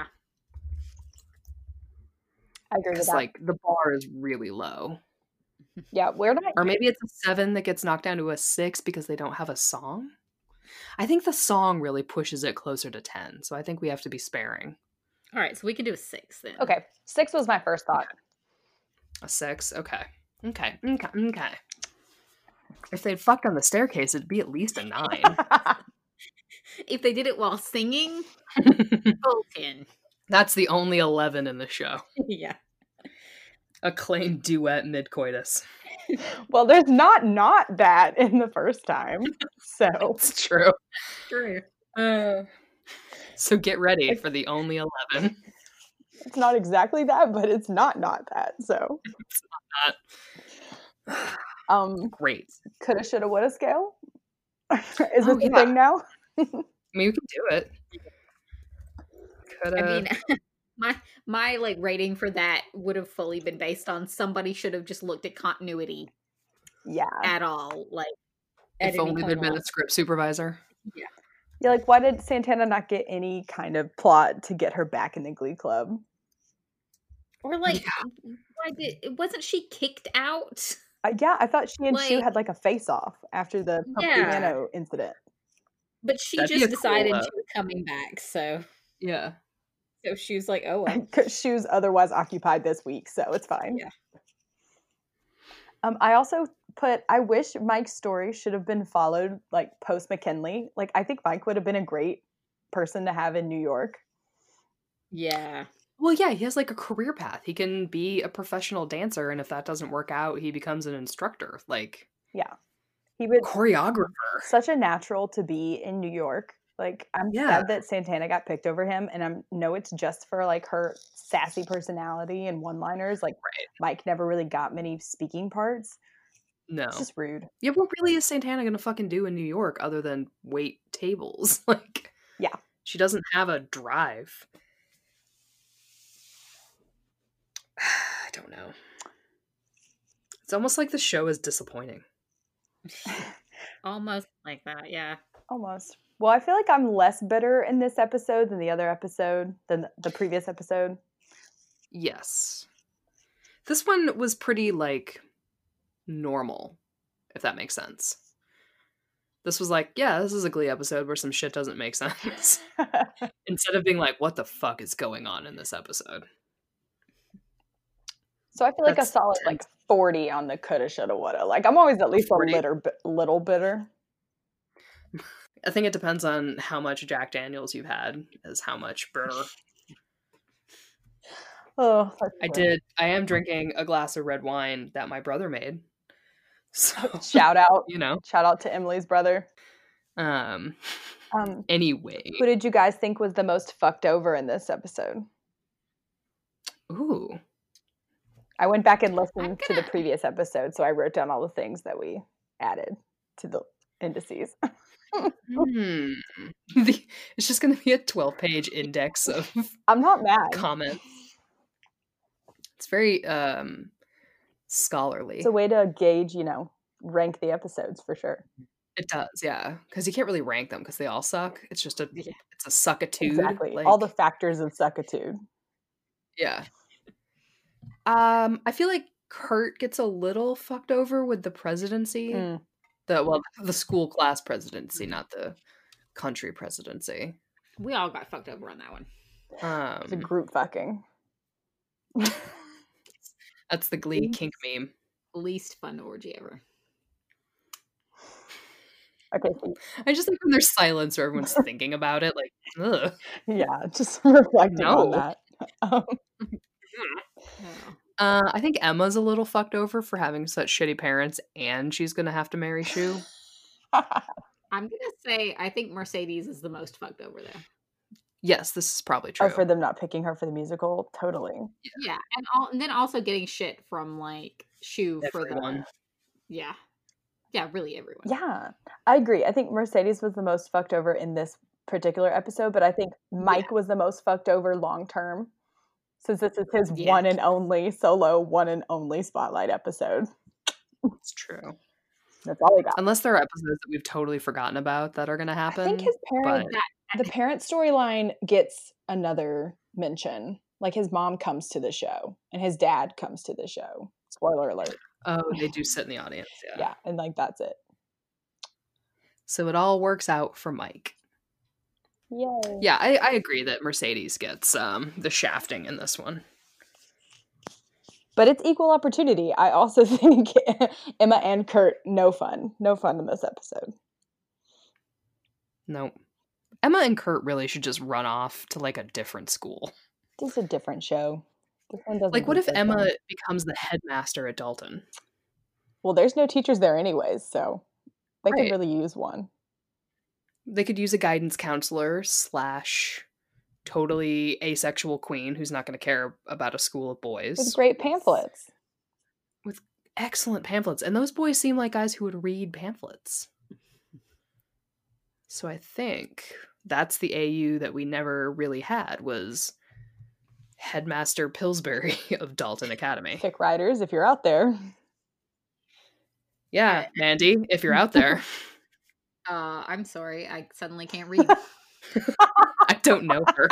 A: I agree with
B: Because
A: that.
B: like the bar is really low.
A: Yeah. We're not.
B: Or maybe it's a seven that gets knocked down to a six because they don't have a song. I think the song really pushes it closer to ten, so I think we have to be sparing.
C: All right, so we can do a six then.
A: Okay. Six was my first thought.
B: A six? Okay. Okay. Okay. Okay. If they'd fucked on the staircase, it'd be at least a nine.
C: If they did it while singing, full ten.
B: That's the only eleven in the show.
C: Yeah.
B: Acclaimed duet mid-coitus.
A: Well, there's not not that in the first time. So
B: It's true.
C: True.
B: Uh, so get ready for the only eleven.
A: it's not exactly that, but it's not not that. So um
B: Great.
A: coulda, shoulda, woulda scale. Is
B: Oh,
A: this the
B: yeah.
A: thing now?
B: I mean, we can do it. Coulda.
C: I mean, my my like rating for that would have fully been based on somebody should have just looked at continuity
A: Yeah.
C: at all. Like, at
B: if
C: any
B: only
C: point
B: there'd been
C: along.
B: a script supervisor.
A: Yeah, like why did Santana not get any kind of plot to get her back in the Glee Club?
C: Or like, why did wasn't she kicked out?
A: Uh, yeah, I thought she and Shu
C: Like-
A: had like a face off after the Pump
C: Yeah.
A: piano incident.
C: But she
B: That'd be
C: just
B: a cool,
C: decided
B: uh,
C: she was coming back. So,
B: Yeah.
C: so she was like, "Oh well."
A: Because Shu's otherwise occupied this week, so it's fine.
C: Yeah.
A: Um, I also put, I wish Mike's story should have been followed like post McKinley. Like, I think Mike would have been a great person to have in New York.
C: Yeah.
B: Well, yeah, he has like a career path. He can be a professional dancer, and if that doesn't work out, he becomes an instructor, like
A: Yeah. He would
B: choreographer.
A: such a natural to be in New York. Like, I'm
B: Yeah.
A: sad that Santana got picked over him, and I know it's just for like her sassy personality and one-liners. Like,
B: Right.
A: Mike never really got many speaking parts.
B: No.
A: It's just rude.
B: Yeah, what really is Santana gonna fucking do in New York other than wait tables? Like,
A: Yeah.
B: she doesn't have a drive. I don't know. It's almost like the show is disappointing.
C: Almost like that. Yeah.
A: Almost. Well, I feel like I'm less bitter in this episode than the other episode, than the previous episode.
B: Yes. This one was pretty, like, normal, if that makes sense. This was like, yeah, this is a Glee episode where some shit doesn't make sense. Instead of being like, what the fuck is going on in this episode?
A: So I feel like
B: That's
A: a solid like forty on the coulda, shoulda, woulda. Like, I'm always at least a
B: forty.
A: little, bi- little bitter.
B: I think it depends on how much Jack Daniels you've had, as how much brr.
A: Oh, that's
B: I
A: gross.
B: did. I am drinking a glass of red wine that my brother made. So,
A: Shout out,
B: you know.
A: shout out to Emily's brother.
B: Um.
A: Um,
B: Anyway.
A: who did you guys think was the most fucked over in this episode?
B: Ooh.
A: I went back and listened
C: I'm
A: to the
C: gonna-
A: previous episode, so I wrote down all the things that we added to the indices.
B: Hmm. The- it's just going to be a twelve-page index of
A: I'm not mad.
B: comments. It's very um scholarly.
A: It's a way to gauge, you know, rank the episodes for sure.
B: It does, yeah, because you can't really rank them because they all suck. It's just a
C: Yeah.
B: it's a suckitude.
A: Exactly.
B: Like,
A: All the factors of suckitude.
B: yeah. Um, I feel like Kurt gets a little fucked over with the presidency.
A: Mm.
B: The well, the school class presidency, not the country presidency.
C: We all got fucked over on that one.
A: It's a
B: Um,
A: group fucking.
B: that's the Glee kink meme.
C: Least fun orgy ever.
A: Okay, so
B: I just like when there's silence or everyone's thinking about it. Like, ugh.
A: yeah, just reflecting on
B: No.
A: that. Um,
C: Oh.
B: Uh, I think Emma's a little fucked over for having such shitty parents, and she's gonna have to marry Shu.
C: I'm gonna say I think Mercedes is the most fucked over there.
B: Yes, this is probably true.
A: oh, for them not picking her for the musical, totally.
C: Yeah, and all, and then also getting shit from like Shu for
B: Everyone.
C: the yeah, yeah, really everyone.
A: Yeah, I agree. I think Mercedes was the most fucked over in this particular episode, but I think Mike was the most fucked over long term, since this is his
C: Yeah.
A: one and only solo, one and only spotlight episode.
B: It's true.
A: That's all we got.
B: Unless there are episodes that we've totally forgotten about that are gonna
A: I
B: happen.
A: think his parent,
B: but
A: the parent storyline gets another mention. Like his mom comes to the show and his dad comes to the show. Spoiler alert.
B: oh, they do sit in the audience. Yeah.
A: Yeah, and like that's it.
B: So it all works out for Mike.
A: Yay.
B: Yeah, I, I agree that Mercedes gets um the shafting in this one.
A: But it's equal opportunity. I also think Emma and Kurt, no fun. No fun in this episode.
B: No. Emma and Kurt really should just run off to like a different school.
A: This is a different show. This one doesn't
B: Like, what
A: do
B: if
A: so
B: Emma
A: fun.
B: becomes the headmaster at Dalton?
A: Well, there's no teachers there anyways, so they
B: Right.
A: could really use one.
B: They could use a guidance counselor slash totally asexual queen who's not going to care about a school of boys.
A: With great pamphlets.
B: With excellent pamphlets. And those boys seem like guys who would read pamphlets. So I think that's the A U that we never really had, was Headmaster Pillsbury of Dalton Academy.
A: Fic writers, if you're out there.
B: Yeah, Mandy, if you're out there.
C: Uh, I'm sorry, I suddenly can't read.
B: I don't know her.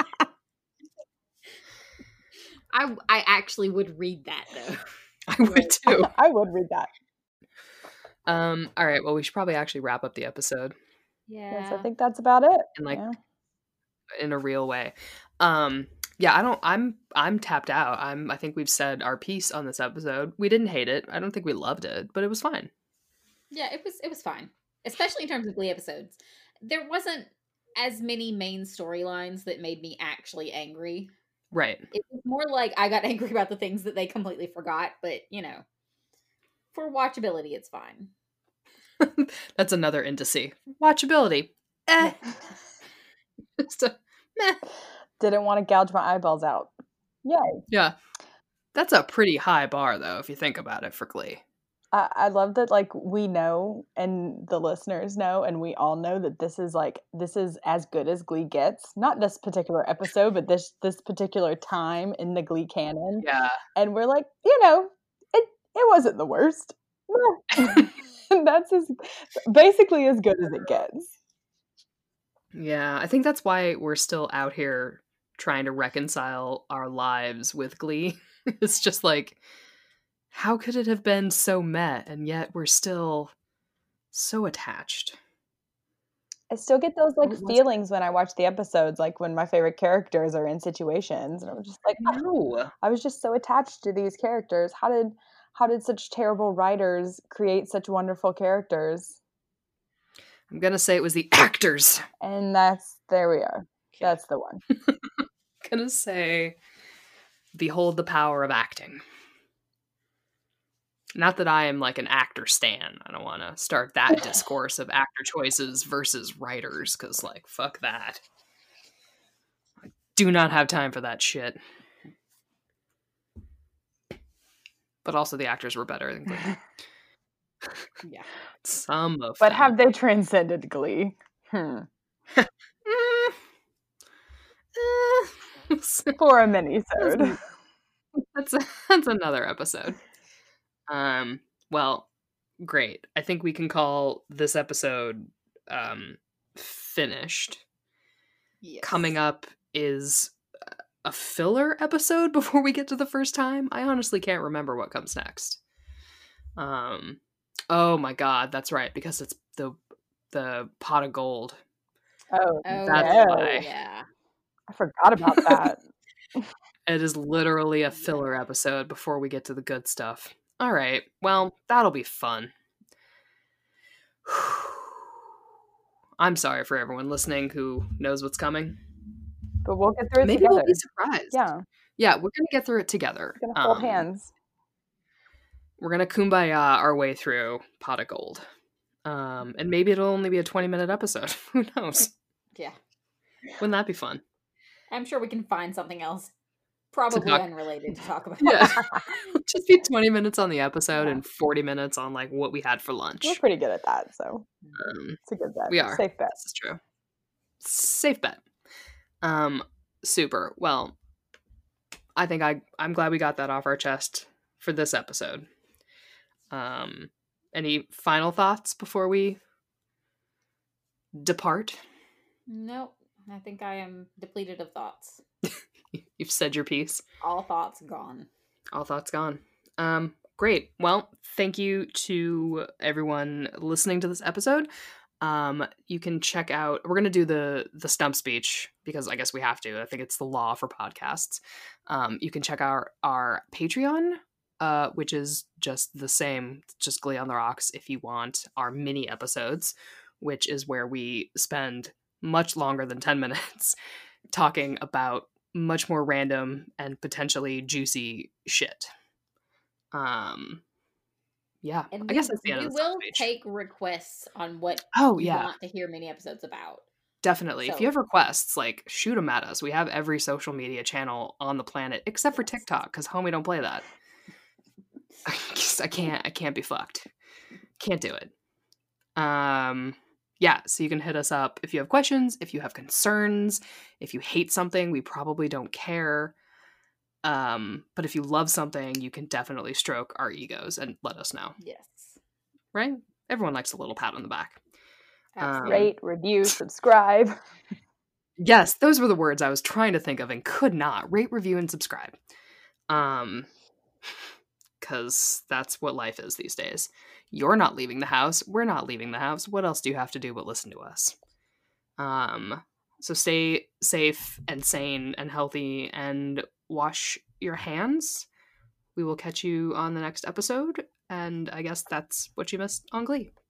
C: I I actually would read that though.
B: I would too.
A: I would read that.
B: Um, all right, well, we should probably actually wrap up the episode
A: Yes, I think that's about it.
B: in like
A: Yeah.
B: in a real way. Um, yeah, I don't I'm I'm tapped out. I'm I think we've said our piece on this episode. We didn't hate it. I don't think we loved it, but it was fine.
C: Yeah, it was it was fine, especially in terms of Glee episodes. There wasn't as many main storylines that made me actually angry.
B: Right.
C: It was more like I got angry about the things that they completely forgot, but you know, for watchability, it's fine.
B: That's another indice. Watchability. Eh. So, meh.
A: Didn't want to gouge my eyeballs out. Yay.
B: Yeah. That's a pretty high bar though, if you think about it, for Glee.
A: I, I love that, like, we know and the listeners know and we all know that this is like this is as good as Glee gets. Not this particular episode, but this this particular time in the Glee canon.
B: Yeah.
A: And we're like, you know, it it wasn't the worst. And that's as basically as good as it gets.
B: Yeah, I think that's why we're still out here trying to reconcile our lives with Glee. It's just like, how could it have been so meh, and yet we're still so attached?
A: I still get those like
B: What was-
A: feelings when I watch the episodes, like when my favorite characters are in situations, and I'm just like, "Ah,
B: No.
A: I was just so attached to these characters. How did how did such terrible writers create such wonderful characters?
B: I'm gonna say it was the actors.
A: And that's there we are. That's the one.
B: Gonna say, behold the power of acting. Not that I am like an actor stan. I don't want to start that discourse of actor choices versus writers, because like, fuck that. I do not have time for that shit. But also the actors were better than Glee.
C: Yeah.
B: Some of
A: But
B: them.
A: have they transcended Glee? Hmm.
B: Mm. Uh,
A: For a mini-sode.
B: that's that's another episode. Um, well, great. I think we can call this episode um, finished.
C: Yes.
B: Coming up is a filler episode before we get to the first time. I honestly can't remember what comes next. Um, oh my god, that's right, because it's the the pot of gold.
A: Oh,
C: Oh,
B: That's
A: no.
B: why.
C: yeah.
A: I forgot about that.
B: It is literally a filler episode before we get to the good stuff. All right, well, that'll be fun. I'm sorry for everyone listening who knows what's coming.
A: But we'll get through it
B: Maybe
A: together.
B: we'll be surprised.
A: Yeah,
B: Yeah, we're gonna get through it together.
A: we're gonna hold
B: Um,
A: hands.
B: We're gonna kumbaya our way through Pot of Gold. Um, and maybe it'll only be a twenty minute episode. Who knows?
C: Yeah.
B: Wouldn't that be fun?
C: I'm sure we can find something else probably
B: talk-
C: unrelated to talk about.
B: Yeah. Just be twenty minutes on the episode
A: Yeah.
B: and forty minutes on like what we had for lunch.
A: We're pretty good at that, so
B: Um,
A: it's a good bet.
B: we are.
A: Safe bet.
B: This is true. Safe bet. Um, super. Well, I think I I'm glad we got that off our chest for this episode. Um, any final thoughts before we depart?
C: Nope. I think I am depleted of thoughts.
B: You've said your piece.
C: All thoughts gone.
B: All thoughts gone. Um, great. Well, thank you to everyone listening to this episode. Um, you can check out. We're gonna do the the stump speech because I guess we have to. I think it's the law for podcasts. Um, you can check out our Patreon, uh, which is just the same, just Glee on the Rocks. If you want our mini episodes, which is where we spend much longer than ten minutes talking about much more random and potentially juicy shit. Um, yeah,
C: And
B: I
C: we,
B: guess that's the end
C: we
B: of the
C: will
B: speech.
C: take requests on what
B: Oh
C: you
B: yeah,
C: want to hear mini episodes about.
B: definitely. If
C: So-
B: you have requests, like shoot them at us. We have every social media channel on the planet except for TikTok because homie don't play that. I just- I can't. I can't be fucked. Can't do it. Um. Yeah, so you can hit us up if you have questions, if you have concerns, if you hate something, we probably don't care. Um, but if you love something, you can definitely stroke our egos and let us know,
C: Yes.
B: right? Everyone likes a little pat on the back. Um,
C: Absolutely.
A: Rate, review, subscribe.
B: Yes, those were the words I was trying to think of and could not. Rate, review, and subscribe. Um, because that's what life is these days. You're not leaving the house. We're not leaving the house. What else do you have to do but listen to us? Um, so stay safe and sane and healthy and wash your hands. We will catch you on the next episode. And I guess that's what you missed on Glee.